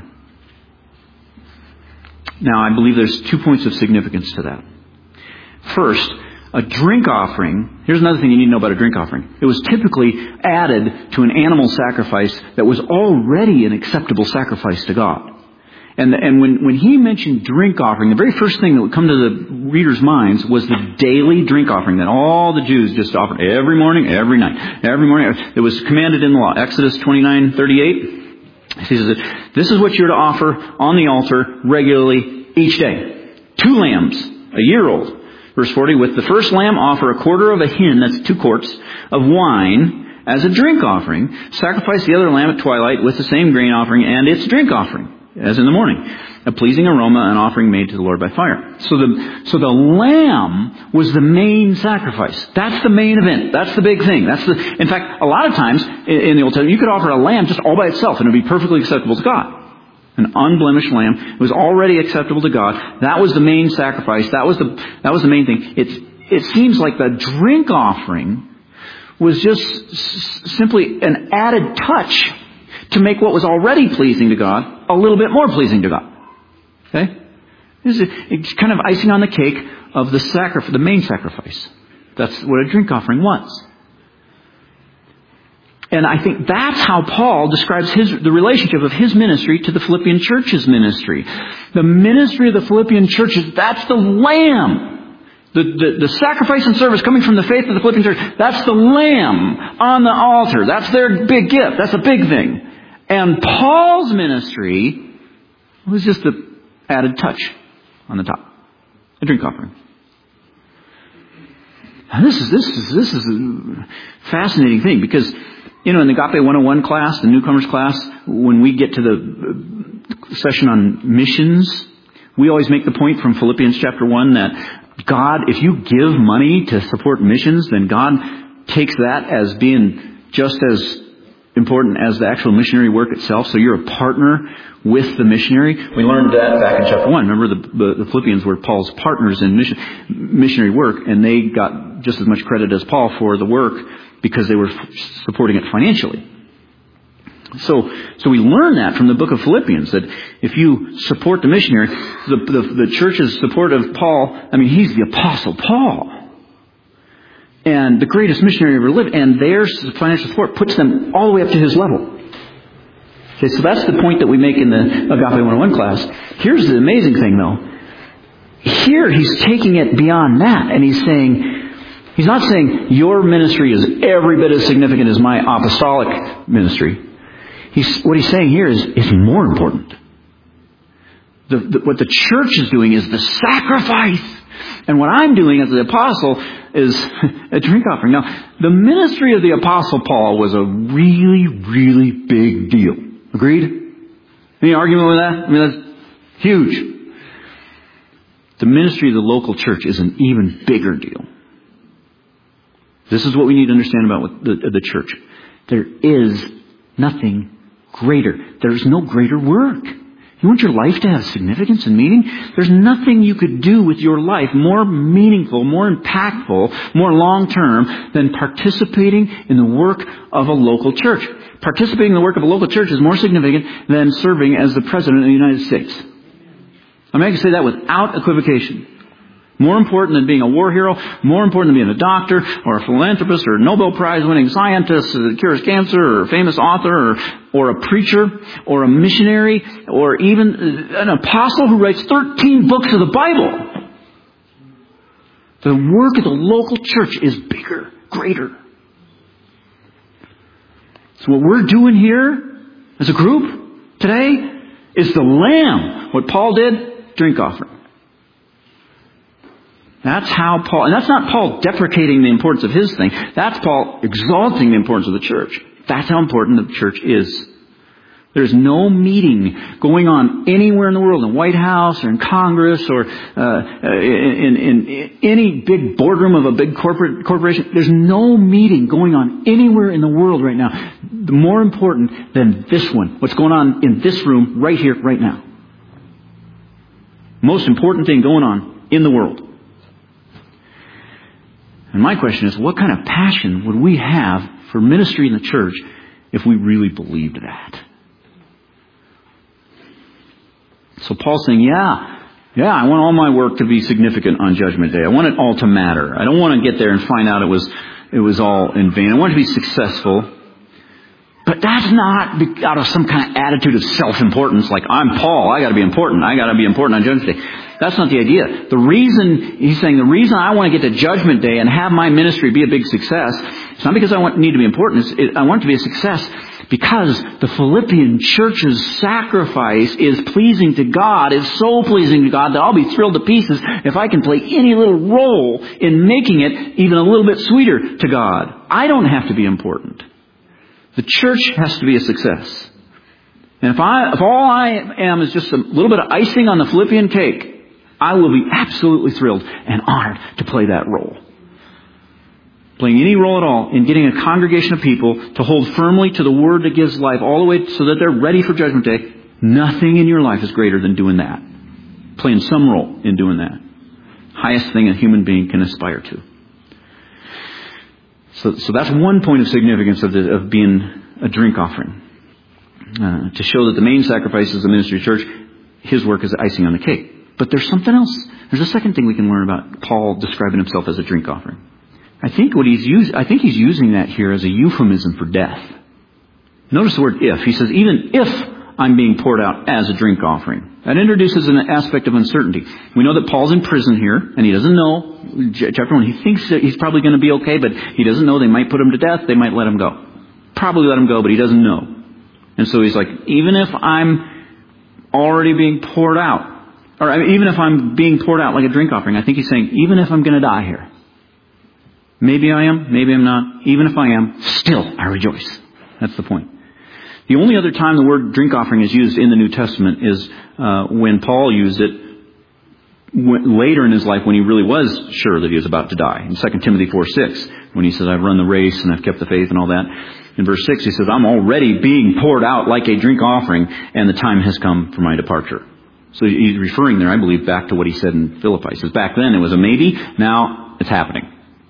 Now, I believe there's two points of significance to that. First, a drink offering, here's another thing you need to know about a drink offering. It was typically added to an animal sacrifice that was already an acceptable sacrifice to God. And, and when, when he mentioned drink offering, the very first thing that would come to the reader's minds was the daily drink offering that all the Jews just offered every morning, every night, every morning. It was commanded in the law. Exodus twenty-nine thirty-eight. He says, this is what you're to offer on the altar regularly each day. Two lambs, a year old. Verse forty, with the first lamb offer a quarter of a hin, that's two quarts, of wine as a drink offering. Sacrifice the other lamb at twilight with the same grain offering and its drink offering. as in the morning, a pleasing aroma, an offering made to the Lord by fire. So the so the lamb was the main sacrifice. That's the main event. That's the big thing. That's the. In fact, a lot of times in the Old Testament, you could offer a lamb just all by itself, and it would be perfectly acceptable to God. An unblemished lamb was already acceptable to God. That was the main sacrifice. That was the that was the main thing. It's it seems like the drink offering was just s- simply an added touch to make what was already pleasing to God a little bit more pleasing to God. Okay? This is it's kind of icing on the cake of the sacrifice, the main sacrifice. That's what a drink offering was. And I think that's how Paul describes his the relationship of his ministry to the Philippian church's ministry. The ministry of the Philippian churches, that's the lamb. The, the, the sacrifice and service coming from the faith of the Philippian church, that's the lamb on the altar. That's their big gift. That's a big thing. And Paul's ministry was just the added touch on the top. A drink offering. Now this is, this is, this is a fascinating thing because, you know, in the Agape one oh one class, the newcomers class, when we get to the session on missions, we always make the point from Philippians chapter one that God, if you give money to support missions, then God takes that as being just as important as the actual missionary work itself. So you're a partner with the missionary. We learned that back in chapter one. Remember, the, the, the Philippians were Paul's partners in mission, missionary work, and they got just as much credit as Paul for the work because they were f- supporting it financially. So, so we learn that from the book of Philippians, that if you support the missionary, the, the, the church's support of Paul, I mean, he's the Apostle Paul. And the greatest missionary ever lived, and their financial support puts them all the way up to his level. Okay, so that's the point that we make in the Agape one oh one class. Here's the amazing thing, though. Here he's taking it beyond that, and he's saying, he's not saying your ministry is every bit as significant as my apostolic ministry. He's, what he's saying here is, is more important. The, the, what the church is doing is the sacrifice. And what I'm doing as the apostle is a drink offering. Now, the ministry of the Apostle Paul was a really, really big deal. Agreed? Any argument with that? I mean, that's huge. The ministry of the local church is an even bigger deal. This is what we need to understand about the, the church. There is nothing greater. There's no greater work. You want your life to have significance and meaning? There's nothing you could do with your life more meaningful, more impactful, more long-term than participating in the work of a local church. Participating in the work of a local church is more significant than serving as the President of the United States. I mean, I can say that without equivocation. More important than being a war hero, more important than being a doctor or a philanthropist or a Nobel Prize winning scientist that cures cancer or a famous author or, or a preacher or a missionary or even an apostle who writes thirteen books of the Bible. The work of the local church is bigger, greater. So what we're doing here as a group today is the lamb. What Paul did, drink offering. That's how Paul, and that's not Paul deprecating the importance of his thing. That's Paul exalting the importance of the church. That's how important the church is. There's no meeting going on anywhere in the world, in the White House or in Congress or uh, in, in, in any big boardroom of a big corporate corporation. There's no meeting going on anywhere in the world right now more important than this one. What's going on in this room right here, right now. Most important thing going on in the world. And my question is, what kind of passion would we have for ministry in the church if we really believed that? So Paul's saying, yeah, yeah, I want all my work to be significant on Judgment Day. I want it all to matter. I don't want to get there and find out it was it was all in vain. I want it to be successful. But that's not out of some kind of attitude of self-importance, like I'm Paul, I got to be important. I got to be important on Judgment Day. That's not the idea. The reason, he's saying, the reason I want to get to Judgment Day and have my ministry be a big success, it's not because I want need to be important. It's, it, I want it to be a success because the Philippian church's sacrifice is pleasing to God, is so pleasing to God that I'll be thrilled to pieces if I can play any little role in making it even a little bit sweeter to God. I don't have to be important. The church has to be a success. And if I, if all I am is just a little bit of icing on the Philippian cake, I will be absolutely thrilled and honored to play that role. Playing any role at all in getting a congregation of people to hold firmly to the Word that gives life all the way so that they're ready for Judgment Day. Nothing in your life is greater than doing that. Playing some role in doing that. Highest thing a human being can aspire to. So, so that's one point of significance of, the, of being a drink offering. Uh, to show that the main sacrifice is the ministry of church, his work is icing on the cake. But there's something else. There's a second thing we can learn about Paul describing himself as a drink offering. I think what he's using, I think he's using that here as a euphemism for death. Notice the word if. He says, even if I'm being poured out as a drink offering. That introduces an aspect of uncertainty. We know that Paul's in prison here, and he doesn't know. Chapter one, he thinks that he's probably going to be okay, but he doesn't know. They might put him to death. They might let him go. Probably let him go, but he doesn't know. And so he's like, even if I'm already being poured out, or I mean, even if I'm being poured out like a drink offering, I think he's saying, even if I'm going to die here, maybe I am, maybe I'm not, even if I am, still I rejoice. That's the point. The only other time the word drink offering is used in the New Testament is uh, when Paul used it when, later in his life when he really was sure that he was about to die. In Second Timothy four six, when he says, I've run the race and I've kept the faith and all that. In verse six, he says, I'm already being poured out like a drink offering, and the time has come for my departure. So he's referring there, I believe, back to what he said in Philippi. He says, back then it was a maybe, now it's happening.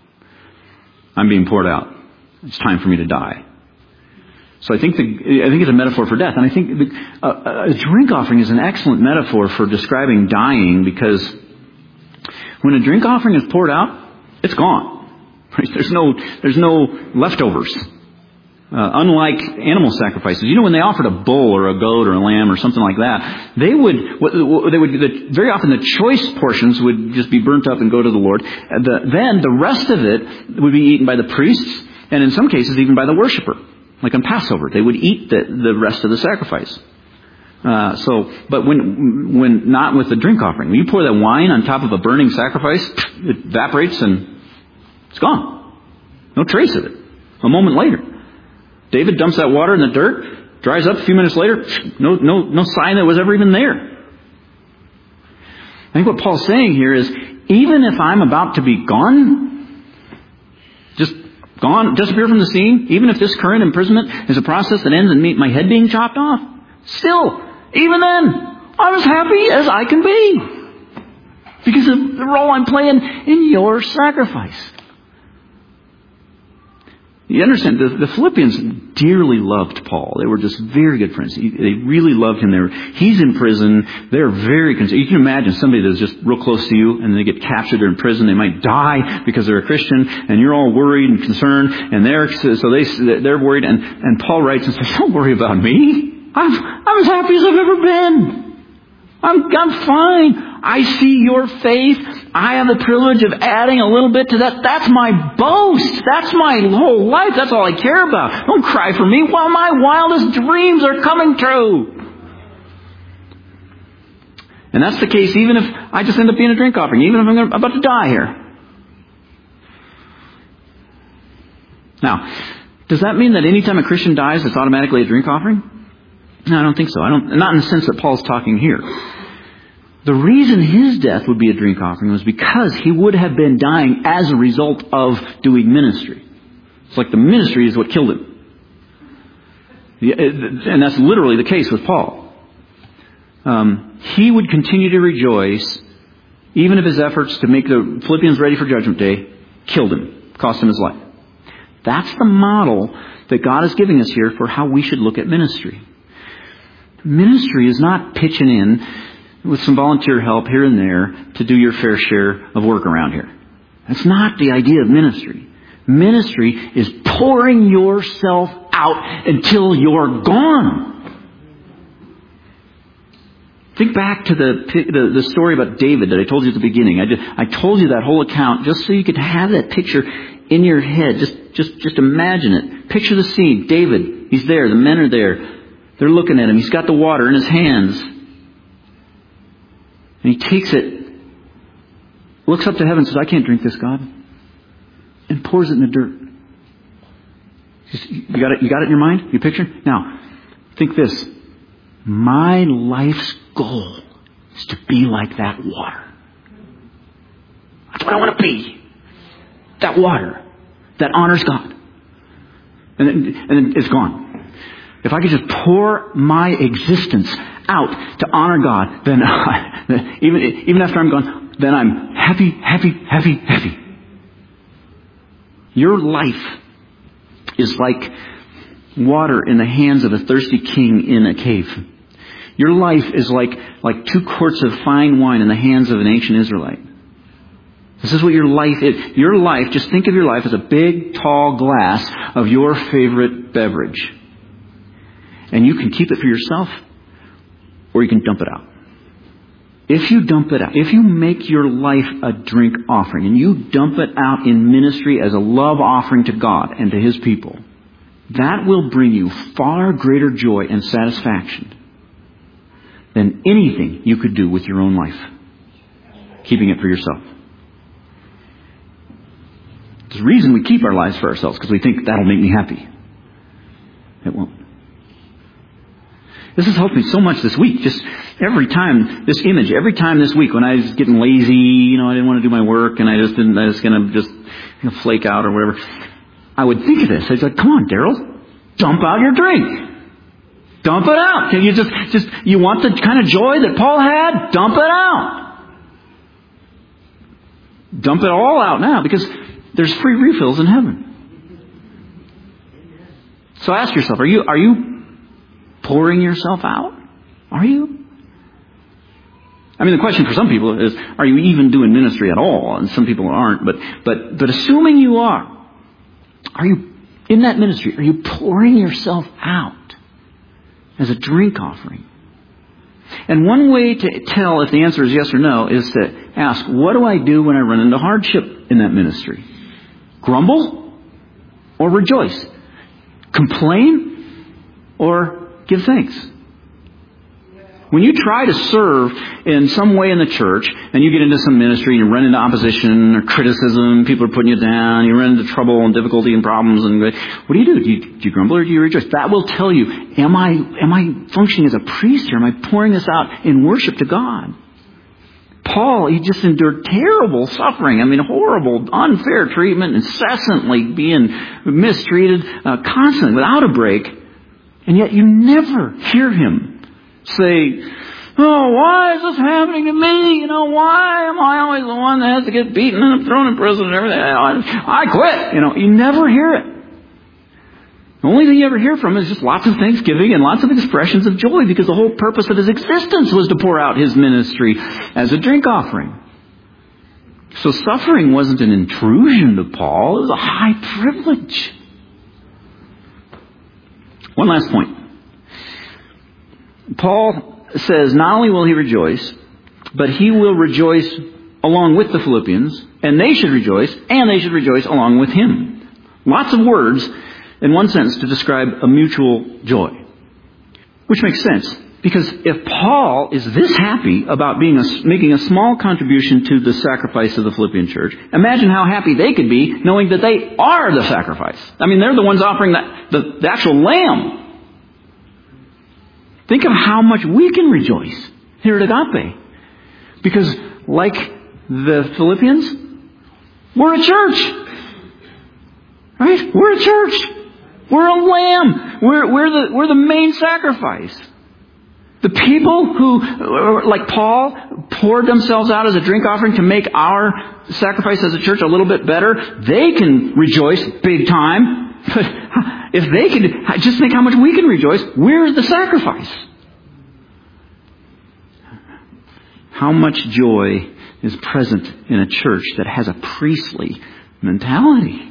I'm being poured out. It's time for me to die. So I think the, I think it's a metaphor for death. And I think the, uh, a drink offering is an excellent metaphor for describing dying, because when a drink offering is poured out, it's gone. Right? There's no, there's no leftovers. Uh, unlike animal sacrifices, you know, when they offered a bull or a goat or a lamb or something like that, they would, they would, the, very often the choice portions would just be burnt up and go to the Lord. The, then the rest of it would be eaten by the priests, and in some cases even by the worshiper. Like on Passover, they would eat the, the rest of the sacrifice. Uh, so, but when, when not with the drink offering, when you pour that wine on top of a burning sacrifice, it evaporates and it's gone. No trace of it. A moment later, David dumps that water in the dirt, dries up a few minutes later, no, no, no sign that it was ever even there. I think what Paul's saying here is, even if I'm about to be gone, just gone, disappear from the scene, even if this current imprisonment is a process that ends in me, my head being chopped off, still, even then, I'm as happy as I can be. Because of the role I'm playing in your sacrifice. You understand, the, the Philippians dearly loved Paul. They were just very good friends. He, they really loved him. They were, he's in prison. They're very concerned. You can imagine somebody that's just real close to you and they get captured, they're in prison. They might die because they're a Christian, and you're all worried and concerned, and they're, so they, they're worried. And, and Paul writes and says, don't worry about me. I'm, I'm as happy as I've ever been. I'm, I'm fine. I see your faith. I have the privilege of adding a little bit to that. That's my boast. That's my whole life. That's all I care about. Don't cry for me while my wildest dreams are coming true. And that's the case even if I just end up being a drink offering, even if I'm about to die here. Now, does that mean that anytime a Christian dies, it's automatically a drink offering? No, I don't think so. I don't. Not in the sense that Paul's talking here. The reason his death would be a drink offering was because he would have been dying as a result of doing ministry. It's like the ministry is what killed him. And that's literally the case with Paul. Um, he would continue to rejoice even if his efforts to make the Philippians ready for Judgment Day killed him, cost him his life. That's the model that God is giving us here for how we should look at ministry. Ministry is not pitching in with some volunteer help here and there to do your fair share of work around here. That's not the idea of ministry. Ministry is pouring yourself out until you're gone. Think back to the, the, the story about David that I told you at the beginning. I, just, I told you that whole account just so you could have that picture in your head. Just, just, just imagine it. Picture the scene. David, he's there. The men are there. They're looking at him. He's got the water in his hands. And he takes it, looks up to heaven and says, I can't drink this, God. And pours it in the dirt. You got it, you got it in your mind? You picture? Now, think this. my life's goal is to be like that water. That's what I want to be. That water that honors God. And then, and then it's gone. If I could just pour my existence out to honor God, then I, even, even after I'm gone, then I'm happy, happy, happy, happy. Your life is like water in the hands of a thirsty king in a cave. Your life is like, like two quarts of fine wine in the hands of an ancient Israelite. This is what your life is. Your life, just think of your life as a big, tall glass of your favorite beverage. And you can keep it for yourself, or you can dump it out. If you dump it out, if you make your life a drink offering, and you dump it out in ministry as a love offering to God and to His people, that will bring you far greater joy and satisfaction than anything you could do with your own life, keeping it for yourself. There's a reason we keep our lives for ourselves, because we think that'll make me happy. It won't. This has helped me so much this week. Just every time, this image, every time this week when I was getting lazy, you know, I didn't want to do my work and I just didn't, I was going to just you know, flake out or whatever. I would think of this. I'd say, come on, Daryl, dump out your drink. Dump it out. You just, just, you want the kind of joy that Paul had? Dump it out. Dump it all out now, because there's free refills in heaven. So ask yourself, are you, are you pouring yourself out? Are you? I mean, the question for some people is, are you even doing ministry at all? And some people aren't. But, but, but assuming you are, are you in that ministry? Are you pouring yourself out as a drink offering? And one way to tell if the answer is yes or no is to ask, what do I do when I run into hardship in that ministry? Grumble or rejoice? Complain or give thanks? When you try to serve in some way in the church and you get into some ministry and you run into opposition or criticism, people are putting you down, you run into trouble and difficulty and problems, and what do you do? Do you, do you grumble or do you rejoice? That will tell you, am I, am I functioning as a priest here? Am I pouring this out in worship to God? Paul, he just endured terrible suffering. I mean, horrible, unfair treatment, incessantly being mistreated, uh, constantly, without a break. And yet you never hear him say, oh, why is this happening to me? You know, why am I always the one that has to get beaten and thrown in prison and everything? I quit. You know, you never hear it. The only thing you ever hear from him is just lots of thanksgiving and lots of expressions of joy, because the whole purpose of his existence was to pour out his ministry as a drink offering. So suffering wasn't an intrusion to Paul. It was a high privilege. One last point. Paul says not only will he rejoice, but he will rejoice along with the Philippians, and they should rejoice, and they should rejoice along with him. Lots of words in one sentence to describe a mutual joy. Which makes sense, because if Paul is this happy about being a, making a small contribution to the sacrifice of the Philippian church, imagine how happy they could be knowing that they are the sacrifice. I mean, they're the ones offering the, the, the actual lamb. Think of how much we can rejoice here at Agape. Because like the Philippians, we're a church. Right? We're a church. We're a lamb. We're, we're, the, we're the main sacrifice. The people who, like Paul, poured themselves out as a drink offering to make our sacrifice as a church a little bit better, they can rejoice big time. But if they could, just think how much we can rejoice. We're the sacrifice. How much joy is present in a church that has a priestly mentality?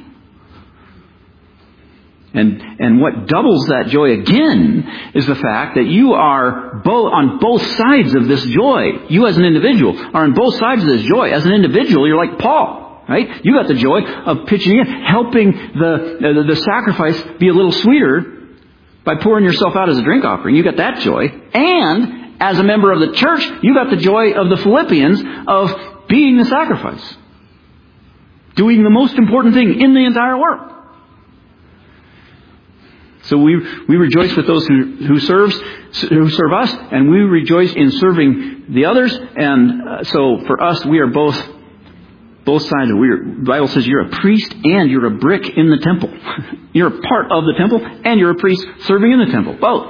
And, and what doubles that joy again is the fact that you are both on both sides of this joy. You as an individual are on both sides of this joy. As an individual, you're like Paul. Right? You got the joy of pitching in, helping the, the the sacrifice be a little sweeter by pouring yourself out as a drink offering. You got that joy. And as a member of the church, you got the joy of the Philippians of being the sacrifice. Doing the most important thing in the entire world. So we we rejoice with those who who serves who serve us, and we rejoice in serving the others. And uh, so for us, we are both both sides. We are, the Bible says you're a priest and you're a brick in the temple. You're a part of the temple, and you're a priest serving in the temple. Both.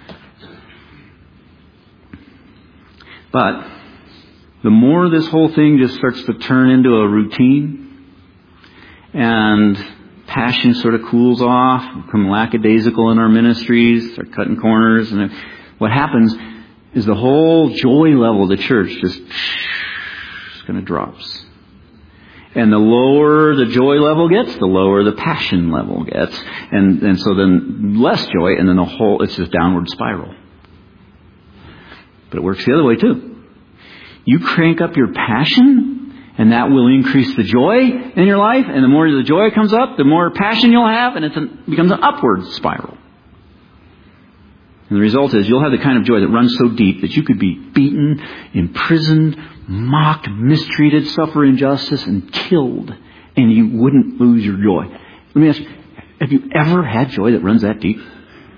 But the more this whole thing just starts to turn into a routine, and passion sort of cools off, become lackadaisical in our ministries, start cutting corners, and what happens is the whole joy level of the church just, just kind of drops. And the lower the joy level gets, the lower the passion level gets. And, and so then less joy, and then the whole, it's this downward spiral. But it works the other way too. You crank up your passion, and that will increase the joy in your life. And the more the joy comes up, the more passion you'll have, and it becomes an upward spiral. And the result is you'll have the kind of joy that runs so deep that you could be beaten, imprisoned, mocked, mistreated, suffer injustice, and killed, and you wouldn't lose your joy. Let me ask you, have you ever had joy that runs that deep?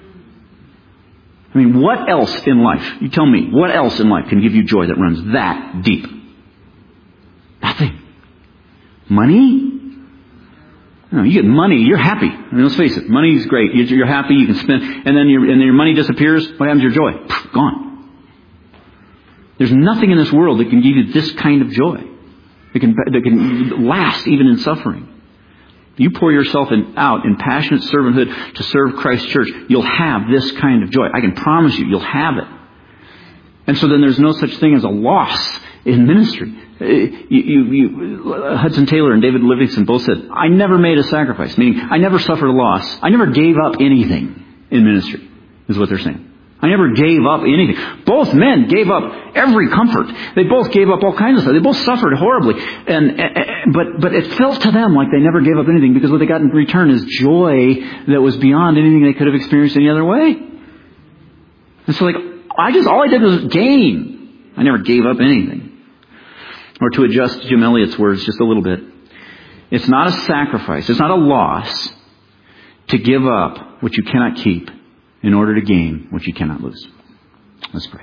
I mean, what else in life, you tell me, what else in life can give you joy that runs that deep? Nothing. Money? No, you get money, you're happy. I mean, let's face it, money's great. You're happy, you can spend, and then your, and then your money disappears. What happens to your joy? Pfft, gone. There's nothing in this world that can give you this kind of joy. That can, that can last even in suffering. You pour yourself in, out in passionate servanthood to serve Christ's church, you'll have this kind of joy. I can promise you, you'll have it. And so then there's no such thing as a loss in ministry. You, you, you, Hudson Taylor and David Livingston both said, I never made a sacrifice, meaning I never suffered a loss. I never gave up anything in ministry, is what they're saying. I never gave up anything. Both men gave up every comfort. They both gave up all kinds of stuff. They both suffered horribly. And, but, but it felt to them like they never gave up anything, because what they got in return is joy that was beyond anything they could have experienced any other way. And so like, I just, all I did was gain. I never gave up anything. Or to adjust Jim Elliot's words just a little bit, it's not a sacrifice, it's not a loss to give up what you cannot keep in order to gain what you cannot lose. Let's pray.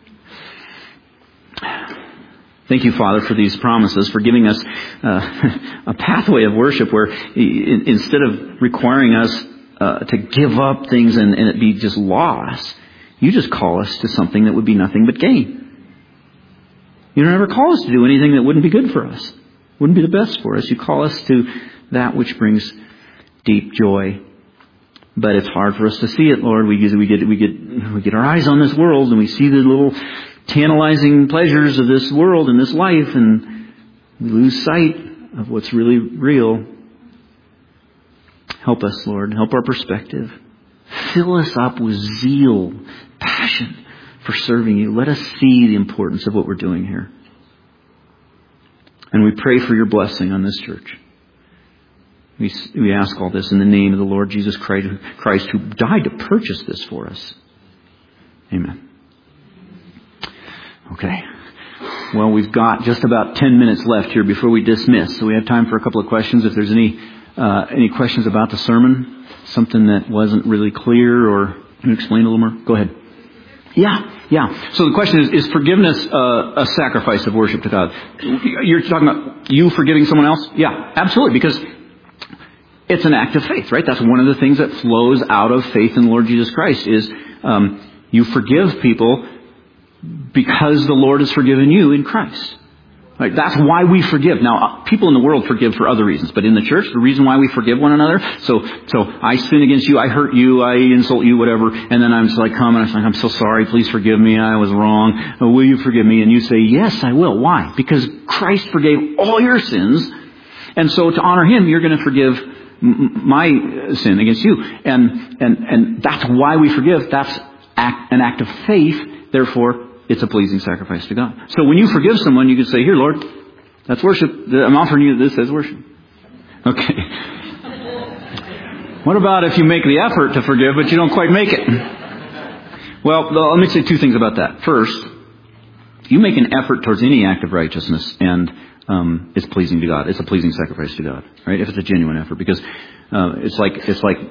Thank you, Father, for these promises, for giving us uh, a pathway of worship where instead of requiring us uh, to give up things and, and it be just loss, you just call us to something that would be nothing but gain. You don't ever call us to do anything that wouldn't be good for us, wouldn't be the best for us. You call us to that which brings deep joy. But it's hard for us to see it, Lord. We get, we get, we get, we get our eyes on this world, and we see the little tantalizing pleasures of this world and this life, and we lose sight of what's really real. Help us, Lord. Help our perspective. Fill us up with zeal, passion for serving you. Let us see the importance of what we're doing here. And we pray for your blessing on this church. We, we ask all this in the name of the Lord Jesus Christ, Christ, who died to purchase this for us. Amen. Okay. Well, we've got just about ten minutes left here before we dismiss. So we have time for a couple of questions. If there's any uh, any questions about the sermon, something that wasn't really clear, or can you explain a little more? Go ahead. Yeah, yeah. So the question is, is forgiveness uh, a sacrifice of worship to God? You're talking about you forgiving someone else? Yeah, absolutely, because it's an act of faith, right? That's one of the things that flows out of faith in the Lord Jesus Christ is um, you forgive people because the Lord has forgiven you in Christ. Right? That's why we forgive. Now, people in the world forgive for other reasons, but in the church, the reason why we forgive one another, so so I sin against you, I hurt you, I insult you, whatever, and then I'm just like, come and I'm like, I'm so sorry, please forgive me, I was wrong. Oh, will you forgive me? And you say, yes, I will. Why? Because Christ forgave all your sins, and so to honor Him, you're going to forgive my sin against you. And and and that's why we forgive. That's act, an act of faith. Therefore, it's a pleasing sacrifice to God. So when you forgive someone, you can say, here, Lord, that's worship. I'm offering you this as worship. Okay. What about if you make the effort to forgive, but you don't quite make it? Well, let me say two things about that. First, you make an effort towards any act of righteousness, and um, it's pleasing to God. It's a pleasing sacrifice to God, right? If it's a genuine effort, because uh, it's like it's like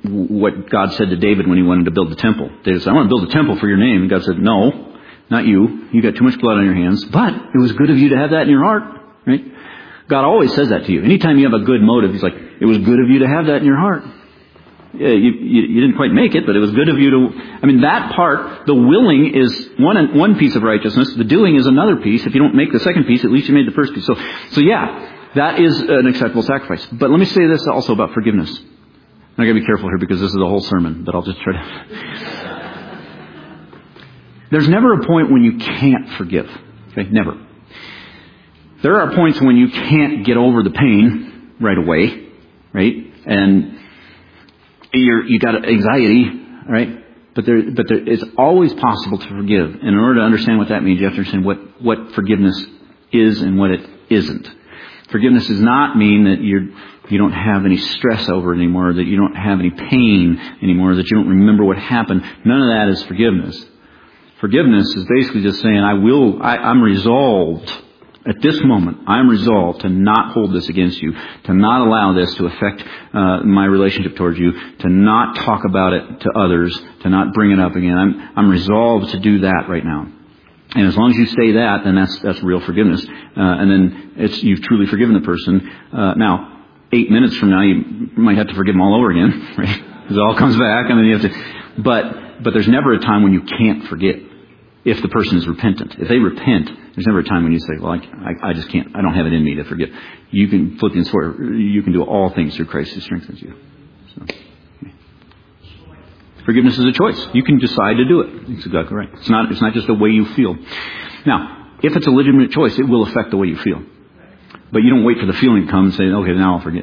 what God said to David when he wanted to build the temple. David said, I want to build a temple for your name. And God said, no, not you. You got too much blood on your hands. But it was good of you to have that in your heart. Right? God always says that to you. Anytime you have a good motive, He's like, it was good of you to have that in your heart. Yeah, you, you, you didn't quite make it, but it was good of you to... I mean, that part, the willing is one one piece of righteousness. The doing is another piece. If you don't make the second piece, at least you made the first piece. So, so yeah, that is an acceptable sacrifice. But let me say this also about forgiveness. And I got to be careful here because this is a whole sermon, but I'll just try to... There's never a point when you can't forgive. Okay, never. There are points when you can't get over the pain right away, right? And you're, you got anxiety, right? But there, but there, it's always possible to forgive. And in order to understand what that means, you have to understand what, what forgiveness is and what it isn't. Forgiveness does not mean that you're, you don't have any stress over it anymore, that you don't have any pain anymore, that you don't remember what happened. None of that is forgiveness. Forgiveness is basically just saying, I will, I, I'm resolved. At this moment, I'm resolved to not hold this against you, to not allow this to affect uh, my relationship towards you, to not talk about it to others, to not bring it up again. I'm I'm resolved to do that right now. And as long as you say that, then that's that's real forgiveness. Uh, and then it's you've truly forgiven the person. Uh, now, eight minutes from now, you might have to forgive them all over again, right? Because it all comes back, and then you have to. But but there's never a time when you can't forget. If the person is repentant. If they repent, there's never a time when you say, well, I, I, I just can't, I don't have it in me to forgive. You can, Philippians four, you can do all things through Christ who strengthens you. So, okay. Forgiveness is a choice. You can decide to do it. That's exactly right. It's not, it's not just the way you feel. Now, if it's a legitimate choice, it will affect the way you feel. But you don't wait for the feeling to come and say, okay, now I'll forget.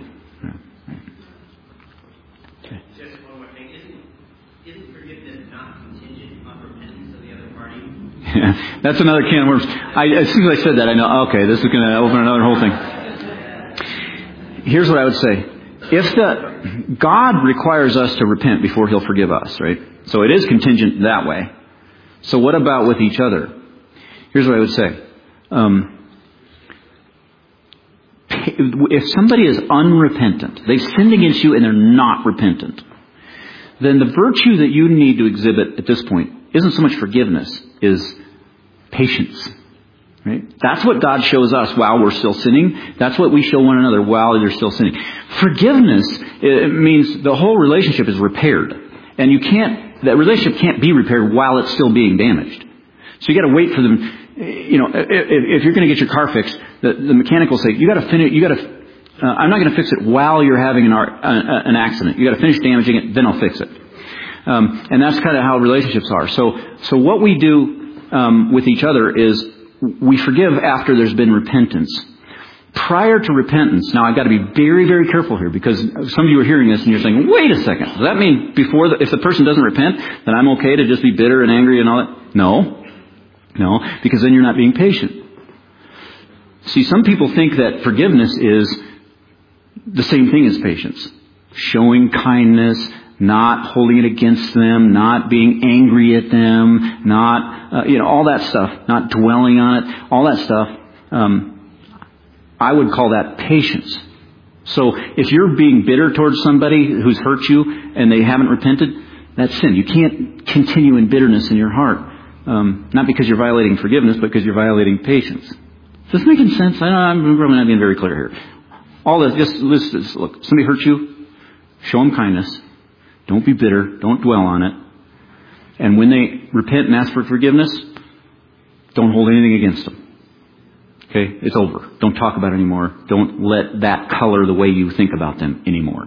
Yeah, that's another can of worms. I, as soon as I said that, I know, okay, this is going to open another whole thing. Here's what I would say. If the, God requires us to repent before He'll forgive us, right? So it is contingent that way. So what about with each other? Here's what I would say. Um, if somebody is unrepentant, they've sinned against you and they're not repentant, then the virtue that you need to exhibit at this point isn't so much forgiveness, is patience. Right? That's what God shows us while we're still sinning. That's what we show one another while they're still sinning. Forgiveness it means the whole relationship is repaired. And you can't, that relationship can't be repaired while it's still being damaged. So you got to wait for them. You know, if, if you're going to get your car fixed, the, the mechanic will say, you got to finish, you got to, uh, I'm not going to fix it while you're having an, uh, an accident. You got to finish damaging it, then I'll fix it. Um, and that's kind of how relationships are. So, so what we do um, with each other is we forgive after there's been repentance. Prior to repentance, now I've got to be very, very careful here because some of you are hearing this and you're saying, "Wait a second, does that mean before the, if the person doesn't repent, then I'm okay to just be bitter and angry and all that?" No, no, because then you're not being patient. See, some people think that forgiveness is the same thing as patience, showing kindness. Not holding it against them, not being angry at them, not, uh, you know, all that stuff, not dwelling on it, all that stuff. Um, I would call that patience. So if you're being bitter towards somebody who's hurt you and they haven't repented, that's sin. You can't continue in bitterness in your heart. Um, not because you're violating forgiveness, but because you're violating patience. Is this making sense? I know I'm probably not being very clear here. All this, just, just look, somebody hurt you, show them kindness. Don't be bitter. Don't dwell on it. And when they repent and ask for forgiveness, don't hold anything against them. Okay? It's over. Don't talk about it anymore. Don't let that color the way you think about them anymore.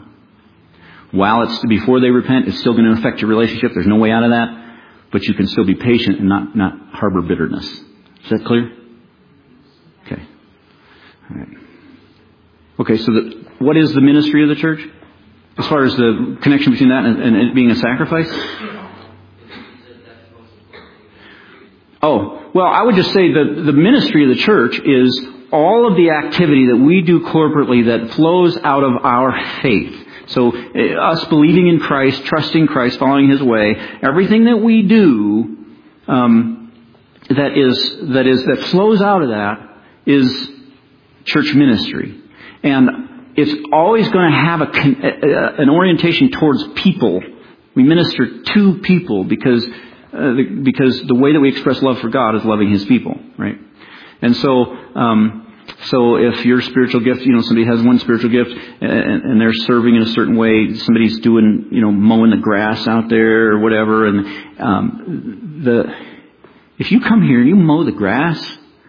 While it's before they repent, it's still going to affect your relationship. There's no way out of that. But you can still be patient and not, not harbor bitterness. Is that clear? Okay. All right. Okay, so the, what is the ministry of the church? As far as the connection between that and, and it being a sacrifice? Oh, well, I would just say that the ministry of the church is all of the activity that we do corporately that flows out of our faith. So uh, us believing in Christ, trusting Christ, following His way, everything that we do um, that is that is that flows out of that is church ministry. And it's always going to have a, a, an orientation towards people. We minister to people because uh, the, because the way that we express love for God is loving His people, right? And so, um, so if your spiritual gift, you know, somebody has one spiritual gift and, and they're serving in a certain way, somebody's doing, you know, mowing the grass out there or whatever, and um, the if you come here and you mow the grass,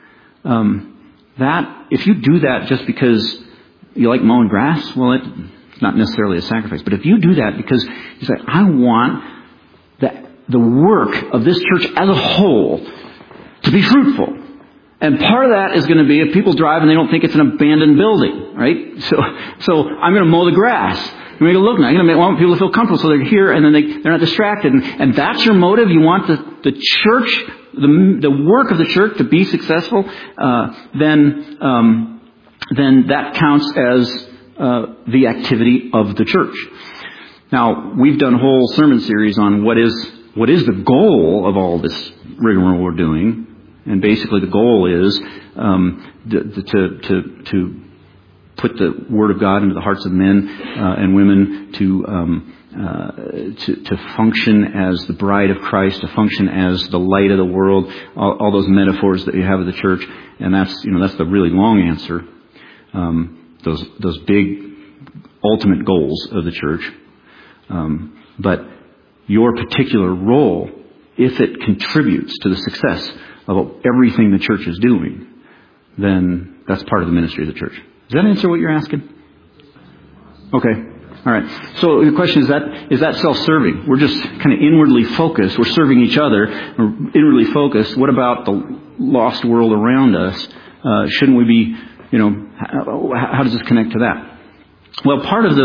um, that if you do that just because you like mowing grass, well, it, it's not necessarily a sacrifice. But if you do that because you say, I want the the work of this church as a whole to be fruitful. And part of that is going to be if people drive and they don't think it's an abandoned building, right? So, so I'm going to mow the grass. I'm going to look nice. I'm going to make, I want people to feel comfortable so they're here and then they, they're not distracted. And, and that's your motive. You want the, the church, the, the work of the church to be successful. Uh, then, um, then that counts as uh, the activity of the church. Now, we've done whole sermon series on what is what is the goal of all this rigmarole we're doing. And basically the goal is um, to, to, to, to put the Word of God into the hearts of men uh, and women to, um, uh, to to function as the bride of Christ, to function as the light of the world, all, all those metaphors that you have of the church. And that's, you know, that's the really long answer. Um, those those big ultimate goals of the church. Um, but your particular role, if it contributes to the success of everything the church is doing, then that's part of the ministry of the church. Does that answer what you're asking? Okay. All right. So the question is that, is that self-serving? We're just kind of inwardly focused. We're serving each other. We're inwardly focused. What about the lost world around us? Uh, shouldn't we be, you know, how, how does this connect to that? Well, part of the,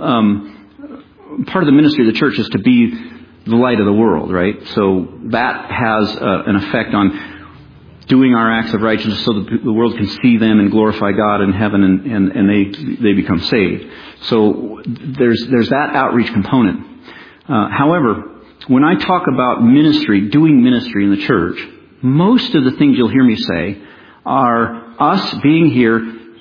um, part of the ministry of the church is to be the light of the world, right? So that has uh, an effect on doing our acts of righteousness so that the world can see them and glorify God in heaven, and, and, and they they become saved. So there's there's that outreach component. Uh, however, when I talk about ministry, doing ministry in the church, most of the things you'll hear me say are us being here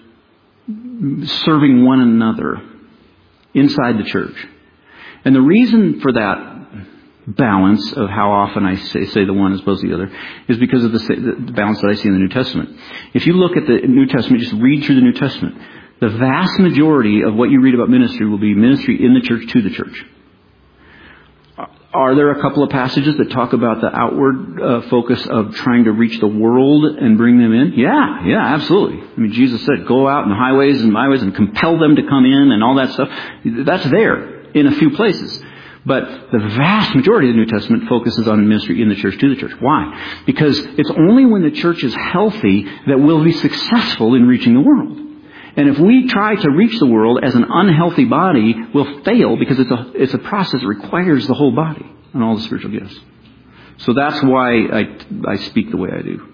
serving one another inside the church. And the reason for that balance of how often I say, say the one as opposed to the other is because of the, the balance that I see in the New Testament. If you look at the New Testament, just read through the New Testament, the vast majority of what you read about ministry will be ministry in the church to the church. Are there a couple of passages that talk about the outward uh, focus of trying to reach the world and bring them in? Yeah, yeah, absolutely. I mean, Jesus said, go out in the highways and byways and compel them to come in and all that stuff. That's there in a few places. But the vast majority of the New Testament focuses on ministry in the church to the church. Why? Because it's only when the church is healthy that we'll be successful in reaching the world. And if we try to reach the world as an unhealthy body, we'll fail because it's a it's a process that requires the whole body and all the spiritual gifts. So that's why I I speak the way I do.